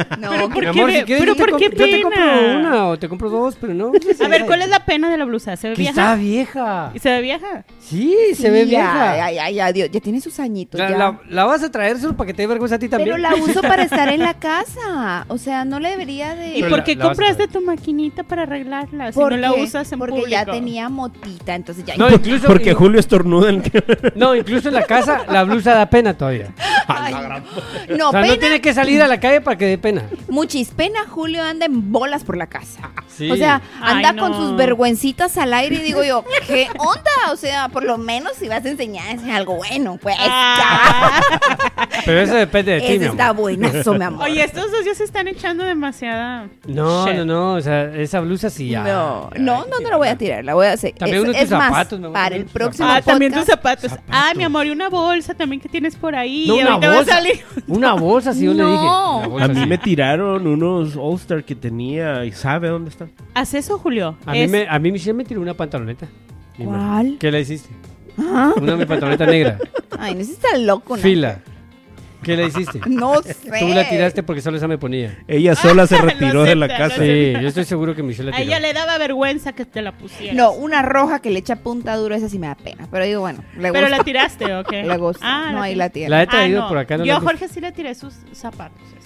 No, Pero que- ¿por Mi qué amor, ve- si quieres, pero yo, te por qué comp- yo te compro pena? una o te compro dos, pero no. A ver, ¿cuál es la pena de la blusa? ¿Se ve Que está vieja? vieja. ¿Y se ve vieja? Sí, se ve Sí, vieja. Ya, ya, ya, Dios, ya tiene sus añitos. La, ya. la- la vas a traer solo para que te dé vergüenza a ti también. Pero la uso para estar en la casa. O sea, no le debería de. ¿Y Pero por la- qué la vas a compraste traer. tu maquinita para arreglarla si ¿Por no la qué? usas en Porque público? ya tenía motita, entonces ya. No, incluso, Porque Julio estornuda en el... no, incluso en la casa la blusa da pena todavía. Ay, no, O sea, pena. no tiene que salir a la calle para que dé pena. Muchis pena, Julio anda en bolas por la casa. Sí. O sea, anda Ay, con no. sus vergüencitas al aire y digo yo, ¿qué onda? O sea, por lo menos si vas a enseñar es algo bueno, pues. Ah. Pero eso depende de ti, mi Ese amor. está buenazo, mi amor. Oye, estos dos ya se están echando demasiada. No, shit. no, no, o sea, esa blusa sí ya. no, ya no, hay que no, no la voy a tirarla. tirar, la voy a hacer. También es, unos tus es más, zapatos, mi amor, para también el tus próximo Ah, también tus podcast, zapatos. Zapatos. Ah, mi amor, y una bolsa también que tienes por ahí. No, y una ahorita va a bolsa. salir. Una bolsa, sí, yo le No. dije. Una bolsa, A mí sí. me tiraron unos All-Star que tenía y sabe dónde están. ¿Haz eso, Julio? A mí, Es- me, a mí Michelle me tiró una pantaloneta. Dime, ¿Cuál? ¿Qué le hiciste? Ah, Una mi pantaloneta negra. ay, no, ese está loco, ¿no? Fila. ¿Qué le hiciste? No sé. Tú la tiraste porque solo esa me ponía. Ella sola se Lo retiró de la acepta, casa. lo Sí, yo estoy seguro que Michelle la A tiró. ella le daba vergüenza que te la pusieras. No, una roja que le echa punta dura, esa sí me da pena. Pero digo, bueno, le Pero gusta. la tiraste, ¿ok? Le gusta. Ah, no, ahí tiraste. la tiene. La he traído Ah, no. por acá. No Yo la a he Jorge sí le tiré sus zapatos. esos.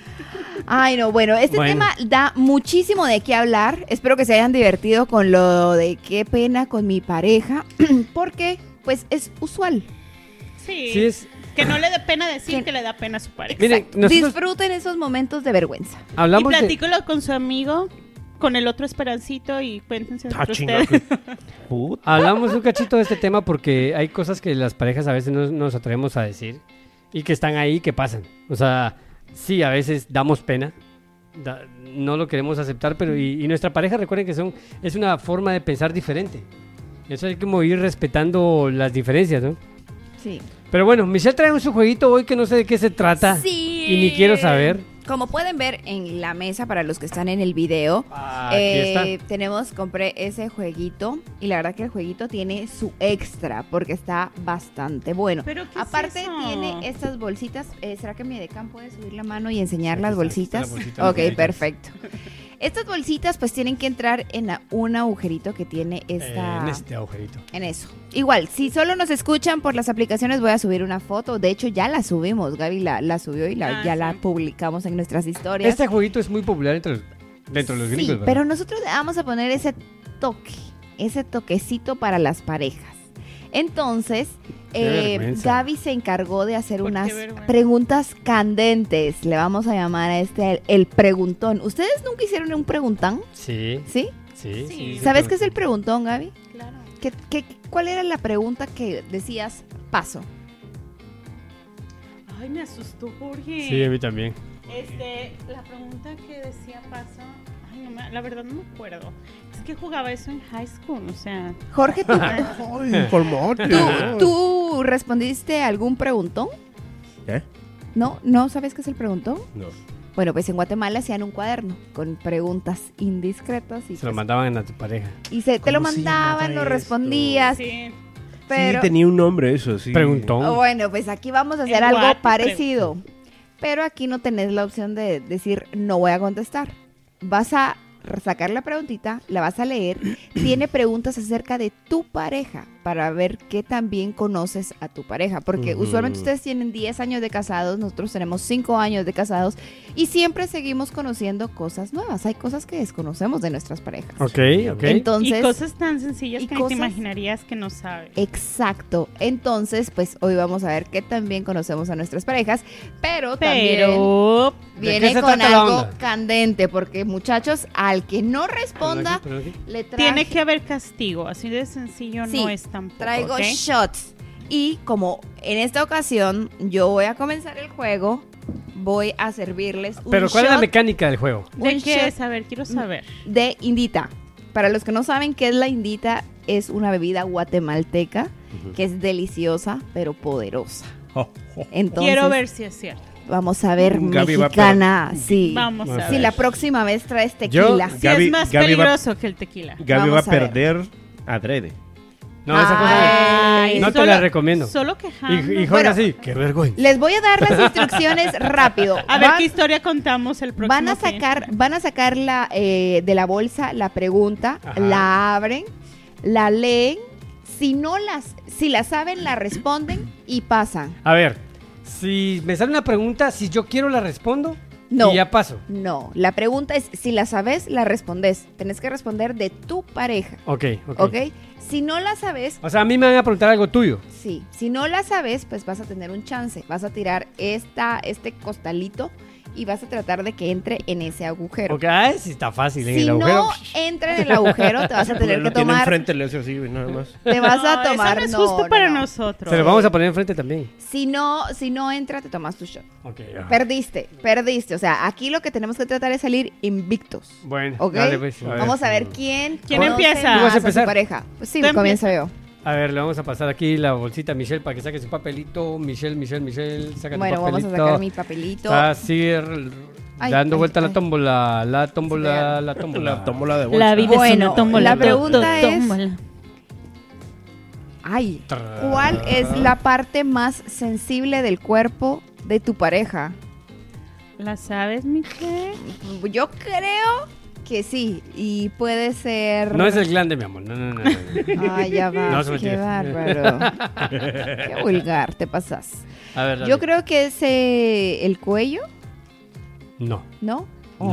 Ay, no, bueno, este Bueno. tema da muchísimo de qué hablar. Espero que se hayan divertido con lo de qué pena con mi pareja, porque pues es usual. Sí. Sí, es. Que no le dé pena decir Que- que le da pena a su pareja. Miren, Exacto. nosotros Disfruten esos momentos de vergüenza. Y hablamos de. platícalo con su amigo, con el otro Esperancito y cuéntense Ah, entre chinga, ustedes. que- Puta. Hablamos un cachito de este tema porque hay cosas que las parejas a veces no nos atrevemos a decir y que están ahí que pasan. O sea, sí, a veces damos pena, da- no lo queremos aceptar, pero y, y nuestra pareja, recuerden que son es una forma de pensar diferente. Eso hay como ir respetando las diferencias, ¿no? Sí. Pero bueno, Michelle trae su jueguito hoy que no sé de qué se trata Sí. y ni quiero saber. Como pueden ver en la mesa para los que están en el video, Ah, aquí eh, está. tenemos, compré ese jueguito y la verdad que el jueguito tiene su extra porque está bastante bueno. ¿Pero qué es Aparte eso? tiene estas bolsitas. Eh, ¿Será que mi decán puede subir la mano y enseñar Aquí las está, aquí bolsitas? está la bolsita, las Ok, bolsitas. perfecto. Estas bolsitas pues tienen que entrar en a- un agujerito que tiene esta... Eh, en este agujerito. En eso. Igual, si solo nos escuchan por las aplicaciones, voy a subir una foto. De hecho, ya la subimos. Gaby la, la subió y la, Ah, ya sí. la publicamos en nuestras historias. Este jueguito es muy popular entre los, dentro de los Sí, gringos, ¿verdad? pero nosotros le vamos a poner ese toque, ese toquecito para las parejas. Entonces, Qué eh, vergüenza. Gaby se encargó de hacer ¿Por qué unas vergüenza? preguntas candentes. Le vamos a llamar a este el, el preguntón. ¿Ustedes nunca hicieron un preguntón? Sí, ¿Sí? sí, Sí. sí. ¿Sabes qué es el preguntón, Gaby? Claro. ¿Qué, qué, cuál era la pregunta que decías paso? Ay, me asustó, Jorge. Sí, a mí también. Este, la pregunta que decía paso, ay, no me- la verdad no me acuerdo. Es que jugaba eso en high school, o sea, Jorge, ¿tú, Ay, colmote. tú, tú respondiste algún preguntón? ¿Eh? ¿No? ¿No sabes qué es el preguntón? No. Bueno, pues en Guatemala hacían un cuaderno con preguntas indiscretas y, Se lo pues, mandaban a tu pareja. y se, te lo ¿Cómo se mandaban, llamaba no esto? respondías, sí. pero... Sí, tenía un nombre eso, sí. Preguntón. Oh, bueno, pues aquí vamos a hacer El algo what parecido. Pero aquí no tenés la opción de decir no voy a contestar. Vas a sacar la preguntita, la vas a leer. Tiene preguntas acerca de tu pareja para ver qué tan bien conoces a tu pareja. Porque Ujú. usualmente ustedes tienen diez años de casados, nosotros tenemos cinco años de casados y siempre seguimos conociendo cosas nuevas. Hay cosas que desconocemos de nuestras parejas. Ok, ok. Entonces, y cosas tan sencillas y que ni cosas- te imaginarías que no sabes. exacto. Entonces, pues hoy vamos a ver qué tan bien conocemos a nuestras parejas, pero, también Pero ¿De qué viene se con trata la algo onda? candente, porque muchachos, al que no responda, Pero aquí, le traje, tiene que haber castigo, así de sencillo Sí, no es tampoco. traigo ¿ok? shots. Y como en esta ocasión yo voy a comenzar el juego, voy a servirles un pero ¿cuál es la shot mecánica del juego? ¿De un qué shot es? A ver, quiero saber. de indita. Para los que no saben qué es la indita, es una bebida guatemalteca que es deliciosa pero poderosa. Entonces, Quiero ver si es cierto. vamos a ver Gaby va a mexicana, sí. Vamos a Vamos a Si ver. la próxima vez traes Yo- tequila. Si Gaby- es más Gaby va- peligroso que el tequila. Gaby Vamos va a a ver. perder adrede. No, No, esa cosa Ay, no te solo- la recomiendo. Solo quejando. Y, y Jorge Bueno, así, qué vergüenza. Les voy a dar las instrucciones rápido. A ver Van- qué historia contamos el próximo Van a fin? sacar, van a sacar la, eh, de la bolsa la pregunta, Ajá. la abren, la leen, si no las, si la saben, la responden y pasan. A ver, si me sale una pregunta, si yo quiero la respondo No. y ya paso. No, la pregunta es, si la sabes, la respondes. Tenés que responder de tu pareja, Ok, ok. ¿ok? Si no la sabes, O sea, a mí me van a preguntar algo tuyo. sí. Si no la sabes, pues vas a tener un chance. Vas a tirar esta, este costalito y vas a tratar de que entre en ese agujero. Ok, ay, sí está fácil en Si el agujero. no entra en el agujero, te vas a tener Lo que tiene tomar. enfrente, le hace así, güey, nada más. Te vas a No, tomar. Eso no es no, justo no, para no. nosotros. Se lo vamos a poner enfrente también. Si no, si no entra, te tomas tu shot. Ok, ya. Perdiste, perdiste. O sea, aquí lo que tenemos que tratar es salir invictos. Bueno, ¿Ok? dale, pues, Vamos a ver quién. ¿Quién conoce empieza? más ¿Tú vas a a su empezar? pareja. Pues sí, Tú comienzo yo. A ver, le vamos a pasar aquí la bolsita a Michelle para que saque su papelito. Michelle, Michelle, Michelle, saca Bueno, tu vamos papelito. a sacar mi papelito. Está así, r- Ay, dando ay, vuelta ay. la tómbola, la tómbola, Sí, la tómbola. La tómbola de bolsa. La vida es Bueno, una tómbola. la pregunta to- es- tómbola. Ay, Tra- ¿cuál es la parte más sensible del cuerpo de tu pareja? ¿La sabes, Michelle? Yo creo que sí. Y puede ser. No es el glande, mi amor. No, no, no. no. Ay, ya va. No, se Qué mentira. bárbaro. Qué vulgar, te pasas. A ver, dale. Yo creo que es eh, el cuello, No. ¿no?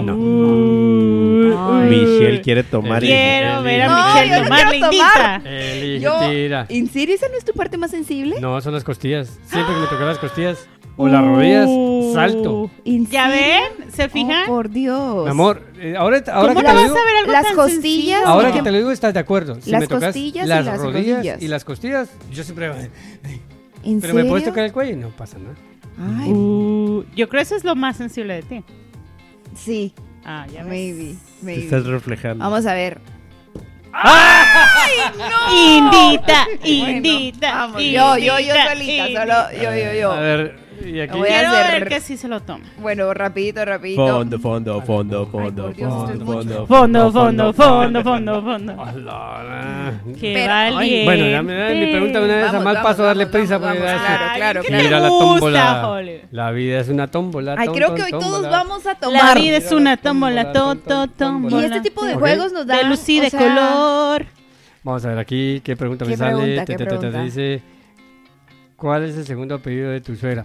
No. Ay. Michelle quiere tomar y- Quiero ver a No, Michelle yo no tomar, quiero lindita. Elige, Yo, tira. ¿en serio esa no es tu parte más sensible? No, son las costillas. Siempre que me tocan las costillas o las rodillas, salto. ¿En ¿Ya serio? ven? ¿Se Oh, fijan? por Dios. Mi amor, eh, ahora, ahora ¿Cómo que no te lo vas digo, a ver algo Las tan costillas, sencillo? ahora No. que te lo digo, estás de acuerdo. Si Las me tocas costillas y las las rodillas rodillas. y las costillas, yo siempre... ¿En Pero me puedes serio? tocar el cuello y no pasa nada. Ay, Uh, yo creo que eso es lo más sensible de ti. sí, Ah, ya ves. maybe, Te maybe. estás reflejando. Vamos a ver. Indita, Bueno, indita. vamos, yo, yo, yo indita, solita, indita. solo yo, yo, yo. A ver, y aquí... Voy a Quiero hacer- ver que sí se lo toma. Bueno, rapidito, rapidito. Fondo, fondo, fondo, fondo, por Dios, esto es fondo, mucho. fondo, Fondo, fondo, fondo, fondo, fondo. Ala. Qué Pero- valiente. Bueno, dame, dame mi pregunta una vez Vamos, a mal vamos, paso darle vamos, prisa. vamos, porque vamos, ya- claro, claro, ¿qué claro. Mira te la gusta, tómbola. Holly? La vida es una tómbola. Ay, tom, creo tom, que hoy todos tómbola. vamos a La tomar. vida es una tómbola, to, to, tómbola. Y este tipo de Ok. juegos nos dan. De luz y o de sea, color. Vamos a ver aquí qué pregunta ¿Qué me sale. pregunta, Te- qué te- te- te pregunta? dice, ¿cuál es el segundo apellido de tu suegra?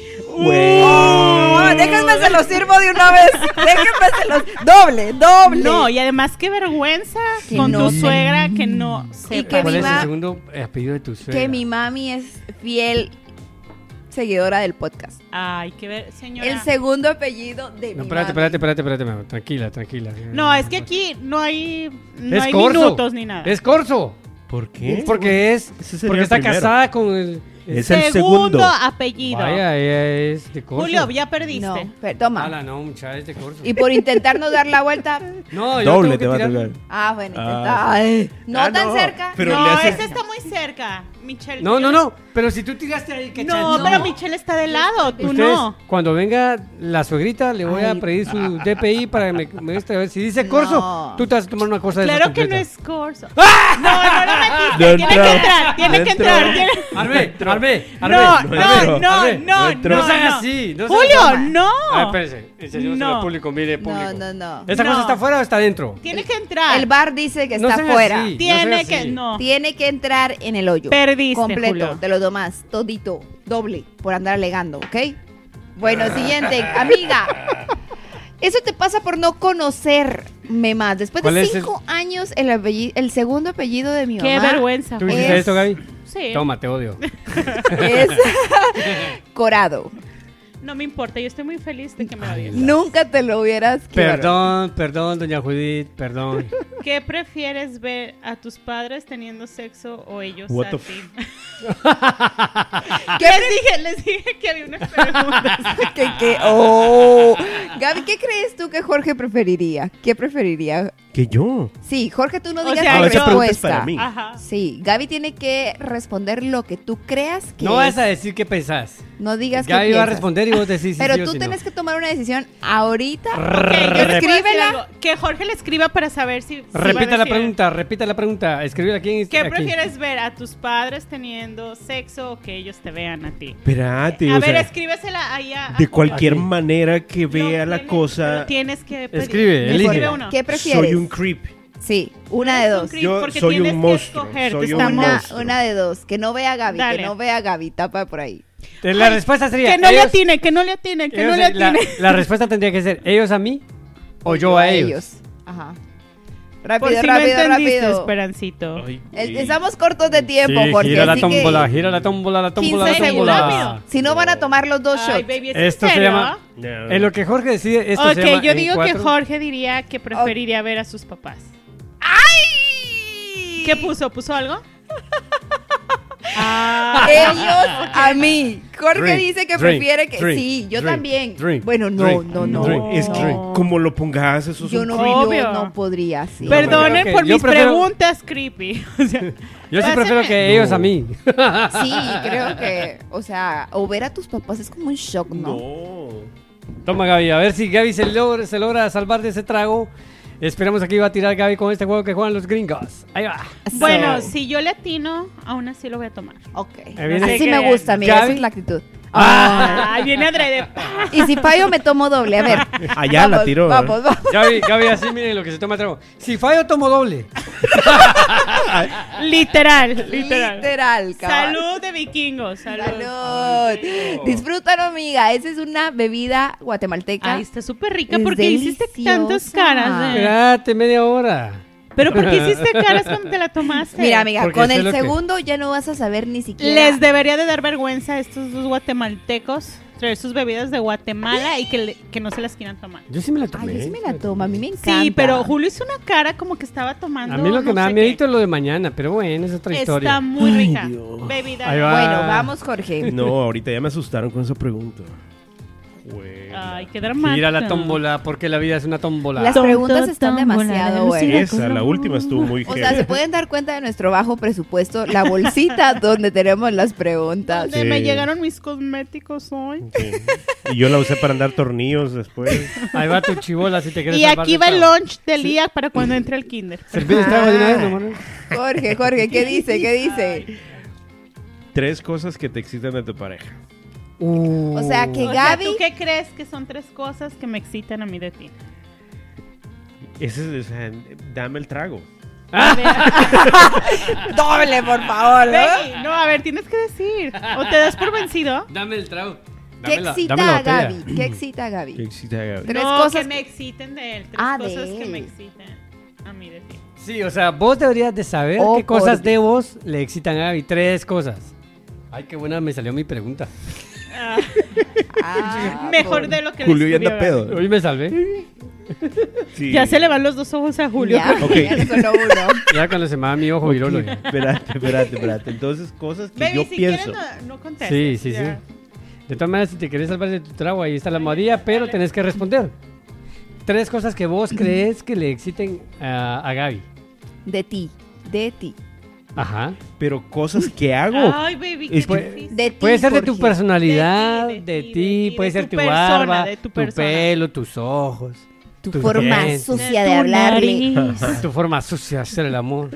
Oh, déjenme se los sirvo de una vez. Déjenme se los. Doble, doble. No, y además qué vergüenza Que con no tu se- suegra que no Y sepa. que ¿Cuál mi es ma- el segundo apellido de tu suegra? Que mi mami es fiel seguidora del podcast. Ay, qué ver, señora. El segundo apellido de No, mi espérate, mami. espérate, espérate, espérate, mi amor. Tranquila, tranquila. No, es que aquí no hay, no Es hay corso. minutos ni nada. Es corso. ¿Por qué? Porque es Ese sería porque el está primero. casada con el Es el Segundo segundo. apellido. Vaya, ella es de corso. Julio, ya perdiste. No, pero toma. Ala, no, muchacha, es de corso. Y por intentarnos dar la vuelta. No, yo Doble tengo te que va a tirar. tocar. Ah, bueno, Ah, intenta. Ay, no Ah, tan no, cerca. pero no, le hace- ese está muy cerca. Michelle. No, no, tienes- no. Pero si tú tiraste ahí, que No, chancho. pero Michelle está de lado, tú Ustedes, no. cuando venga la suegrita, le voy a Ay. pedir su D P I para que me, me este, a ver si dice corso, No. tú te vas a tomar una cosa de Claro esas que no completa. es corso. No, no lo metiste. No tiene entró. que entrar, tiene No que entró. entrar. tiene- Arbe, Arbe, Arbe. No, Arbe, no, Arbe, no, Arbe. no, entró. no. No sean no. así. No sean Julio, así. no. A ver, espérense. Enseñémoselo No. al público, mire, público. No, no, no. ¿Esta No. cosa está afuera o está adentro? Tiene que entrar. El bar dice que No está sean afuera. así. Tiene no sean que. así. No. Tiene que entrar en el hoyo. Perdiste, Completo, Julio. de los demás. Todito. Doble. Por andar alegando, ¿ok? Bueno, siguiente. Amiga. Eso te pasa por no conocerme más. Después ¿Cuál de es el- cinco años, el, apellido- el segundo apellido de mi Qué mamá vergüenza. ¿Tú Es- hiciste esto, Gaby? Sí. Toma, te odio. es Corado. No me importa, yo estoy muy feliz de que me odies. Nunca te lo hubieras querido. Perdón, perdón, doña Judith, perdón. ¿Qué prefieres ver a tus padres teniendo sexo o ellos What a the ti? ¿Qué les dije, les dije que había unas preguntas. ¿Qué, qué? Oh. Gaby, ¿qué crees tú que Jorge preferiría? ¿Qué preferiría? Que yo. Sí, Jorge, tú no O digas sea, tu Ah, esa pregunta es respuesta. para mí. Ajá. Sí, Gaby tiene que responder lo que tú creas que No es. vas a decir qué pensás. No digas que Gaby va a piensas. responder y vos decís sí, Pero sí o tú sí, tenés no. que tomar una decisión ahorita. Ok, yo te puedo decir Escríbela. algo. Que Jorge le escriba para saber si... si va a Repita la decir- pregunta, repita la pregunta. Escríbela aquí en ¿Qué aquí. prefieres ver? ¿A tus padres teniendo sexo o que ellos te vean a ti? Espérate, A o ver, sea, escríbesela ahí a... de a cualquier Aquí. manera que Jorge. vea Lo la tienes- cosa, lo tienes que pedir. Escribe, Escribe elige. uno. ¿Qué prefieres? soy un creep. Sí, una de Eres un dos. creep Yo porque soy un tienes que monstruo, escoger, soy te un estamos- Una, monstruo. una de dos. Que no vea a Gaby, Dale. que no vea a Gaby. Tapa por ahí. La Ay, respuesta sería... Que no le ellos- atine, que no le atine, que ellos- no le la, atine. la respuesta tendría que ser ellos a mí o yo a ellos. Ajá. Por Rápido, si rápido, no entendiste, rápido. Esperancito. Ay, El- güey. Estamos cortos de tiempo, Sí, Jorge. gira la así que tómbola, gira la tómbola, la tómbola, la quince tómbola. segundos. Si no van a tomar los dos Ay, shots. baby, ¿es Esto en se serio? llama... No. En lo que Jorge decide, esto se Ok, llama yo en digo que cuatro. Jorge diría que preferiría ver a sus papás. ¡Ay! ¿Qué puso? ¿Puso algo? Ellos a mí. Jorge Drink, dice que drink, prefiere que drink, sí, yo drink, también. drink, bueno, no, drink, no, no. drink. Es que No. como lo pongas, eso es Yo un no, creep. yo Obvio. no podría, sí. Pero- Perdonen que por yo mis prefiero- preguntas creepy. O sea, Yo sí pásame. prefiero que No. ellos a mí. Sí, creo que, o sea, o ver a tus papás es como un shock, ¿no? No. Toma, Gaby, a ver si Gaby se logra, se logra salvar de ese trago. Esperemos aquí va a tirar Gaby con este juego que juegan los gringos. Ahí va. Bueno, So, si yo le atino, aún así lo voy a tomar. Ok. Ahí viene- Así me gusta, amiga, Gaby. esa es la actitud. Ah. Ay, viene adrede. Y si fallo me tomo doble, a ver. Allá vamos, la tiró. Vamos, vamos. Gaby, Gaby, así miren lo que se toma el trago. Si fallo, tomo doble. Literal, literal. Literal, cabal. Salud de vikingos. Salud. Salud. Disfrútalo, amiga. Esa es una bebida guatemalteca. Ay, está súper rica Es porque hiciste deliciosa. tantas caras. de- Espérate media hora. Pero ¿por qué hiciste caras cuando te la tomaste? Mira, amiga, Porque con sé el lo que- segundo ya no vas a saber ni siquiera. Les debería de dar vergüenza a estos dos guatemaltecos traer sus bebidas de Guatemala y que, le- que no se las quieran tomar. Yo sí me la tomé. Ay, yo sí me la tomo, a mí me encanta. Sí, pero Julio hizo una cara como que estaba tomando. A mí lo que no me da sé miedito qué. es lo de mañana, pero bueno, es otra historia. Está muy Ay, rica. Dios. Baby, dale. Ahí va. Bueno, vamos, Jorge. No, ahorita ya me asustaron con esa pregunta. Juela. Ay, qué dramático. Gira la tómbola, porque la vida es una tómbola. Las Tom, preguntas tom, están tómbola, demasiado de Lucía. buenas. Esa, la última estuvo muy O sea, heavy. se pueden dar cuenta de nuestro bajo presupuesto, la bolsita donde tenemos las preguntas. Donde Sí. me llegaron mis cosméticos hoy. Sí. Y yo la usé para andar tornillos después. Ahí va tu chibola si te quieres Y salvar aquí del va el trago. lunch del día para cuando entre al kinder. Servir el trago de una vez, amor. Jorge, Jorge, ¿qué dice? ¿Qué dice? Tres cosas que te excitan de tu pareja. O sea, que O sea, Gaby... ¿tú qué crees que son tres cosas que me excitan a mí de ti? Ese es, o sea, dame el trago. Doble, por favor, ¿no? Baby, no, a ver, tienes que decir. ¿O te das por vencido? Dame el trago. ¿Qué Dame la- excita dame la a botella. Gaby? ¿Qué excita a ¿Qué Gaby? excita a Gaby? Tres no, cosas que me exciten de él. Tres Ah, de cosas que él. me exciten a mí de ti. Sí, o sea, vos deberías de saber Oh, qué cosas por de vos le excitan a Gaby. Tres cosas. Ay, qué buena me salió mi pregunta. Ah, Ah, mejor por- de lo que le Julio ya escribió anda Gaby. pedo. Hoy me salvé. Sí. Ya se le van los dos ojos a Julio. Ya, Ok. ya solo uno. Ya cuando se me va mi ojo virolo. ya. Espérate, espérate, espérate. Entonces, cosas que Baby, yo si pienso. quieres no, no contestes. Sí, sí, ya. sí. De todas maneras, si te querés salvar de tu trago, ahí está la modilla, pero tenés que responder. Tres cosas que vos crees que le exciten a, a Gaby. De ti, de ti. Ajá. Pero cosas que hago. Ay, baby, qué Es que- difícil. De ti, Puede ser de tu Jorge. personalidad, De de ti, ti, de ti, de ti, puede de ser tu tu persona, barba, de tu tu, persona. pelo, tus ojos, Tu tus forma dientes, sucia De de tu hablarle. nariz. tu forma sucia de hacer el amor.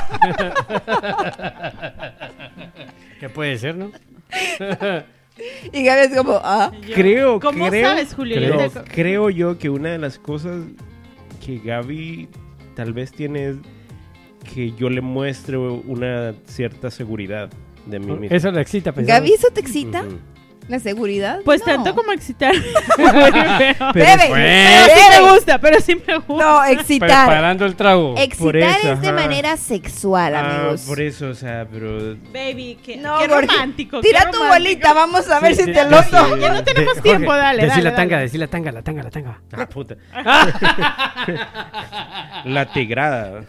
¿Qué puede ser, no? Y Gaby es como, ah. Yo- Creo, ¿Cómo creo, sabes, Julio? creo. Yo No, te- creo yo que una de las cosas que Gaby tal vez tiene es que yo le muestre una cierta seguridad de mí mismo. Eso le excita pensar. Gaby, ¿eso te excita? Ujú. ¿La seguridad? Pues No. tanto como excitar. pero, Pero Bebe, bueno. sí bebe. me gusta, pero sí me gusta. No, excitar. Preparando el trago. Excitar eso, es de ajá. manera sexual, Ah, amigos. por eso, o sea, pero... Baby, qué, No, qué Jorge, romántico. Tira qué tu romántico. bolita, vamos a ver Sí, si sí, te sí, lo sí. tomo. Ya no tenemos De- tiempo, Jorge, dale, Decí dale, la dale. tanga, decí la tanga, la tanga, la tanga. Ah, puta. La tigrada.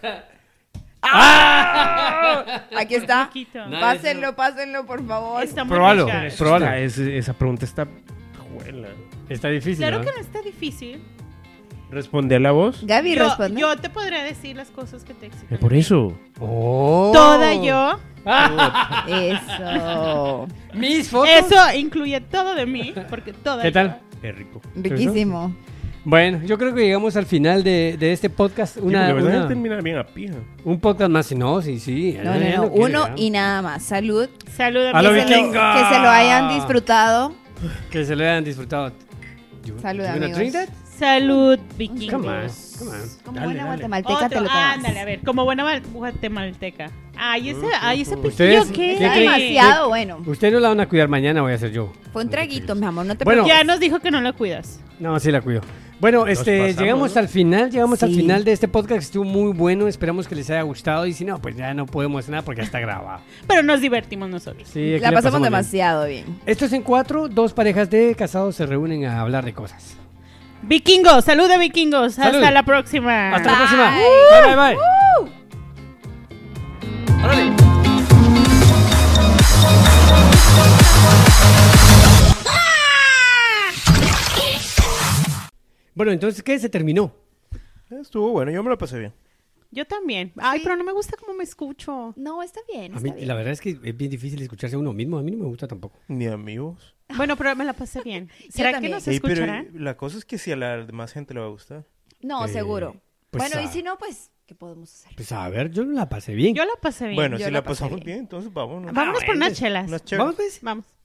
Aquí está. Poquito. No, Pásenlo, pásenlo, por favor. Está muy Probalo. rica. Pero- Probalo. Está- es- esa pregunta está... Juela. Está difícil, Claro ¿no? que no está difícil. ¿Responde a la voz? Gaby Yo, responde. yo te podría decir las cosas que te excitan. Eh, por eso. Oh. Toda yo Eso. Mis fotos. Eso incluye todo de mí, porque todo. ¿Qué tal? Qué rico. Riquísimo. Bueno, yo creo que llegamos al final de, de este podcast. Una, sí, porque una- una... terminar bien a pija. un podcast más. No, sí, sí. No, no, ya no. quiere, Uno ya. y nada más. Salud. Salud A lo que, se lo, vikingo. que se lo hayan disfrutado. Que se lo hayan disfrutado. You- Salud, you gonna amigos. drink that? Salud, vikingos. Come on, come on. Como Dale, buena dale. guatemalteca Otro, te lo tomas. ándale, a ver, como buena mal- guatemalteca. Ay, ese, ay, ese ¿Ustedes piquillo, ¿qué? qué Está creen? demasiado bueno. Ustedes no la van a cuidar mañana, voy a hacer yo. Fue un traguito, mi amor, no te Bueno. preocupes. Ya nos dijo que no lo cuidas. No, sí la cuido. Bueno, este, pasamos, llegamos ¿no? al final, llegamos al Sí. final de este podcast, estuvo muy bueno, esperamos que les haya gustado y si no, pues ya no podemos hacer nada porque ya está grabado. Pero nos divertimos nosotros. Sí, aquí La le pasamos bien. demasiado bien. Esto es en cuatro, dos parejas de casados se reúnen a hablar de cosas. Vikingos, salud de vikingos. Salud. Hasta la próxima. Hasta la próxima. Bye. Bye, bye, bye. Órale. Bueno, entonces, ¿qué? Se terminó. Estuvo bueno, yo me lo pasé bien. Yo también. Ay, Sí. pero no me gusta cómo me escucho. No, está bien, A está mí, bien. la verdad es que es bien difícil escucharse a uno mismo. A mí no me gusta tampoco. Ni amigos. Bueno, pero me la pasé bien. ¿Será que también. nos Ey, pero escucharán? la cosa es que si a la demás gente le va a gustar. No, Eh, seguro. pues, bueno, y ah. si no, pues, ¿qué podemos hacer? Pues a ver, yo la pasé bien. Yo la pasé bien. Bueno, yo si la la pasé pasamos bien. bien, entonces vámonos. Vámonos por bueno, unas chelas. Unas chelas. Vamos pues. Vamos.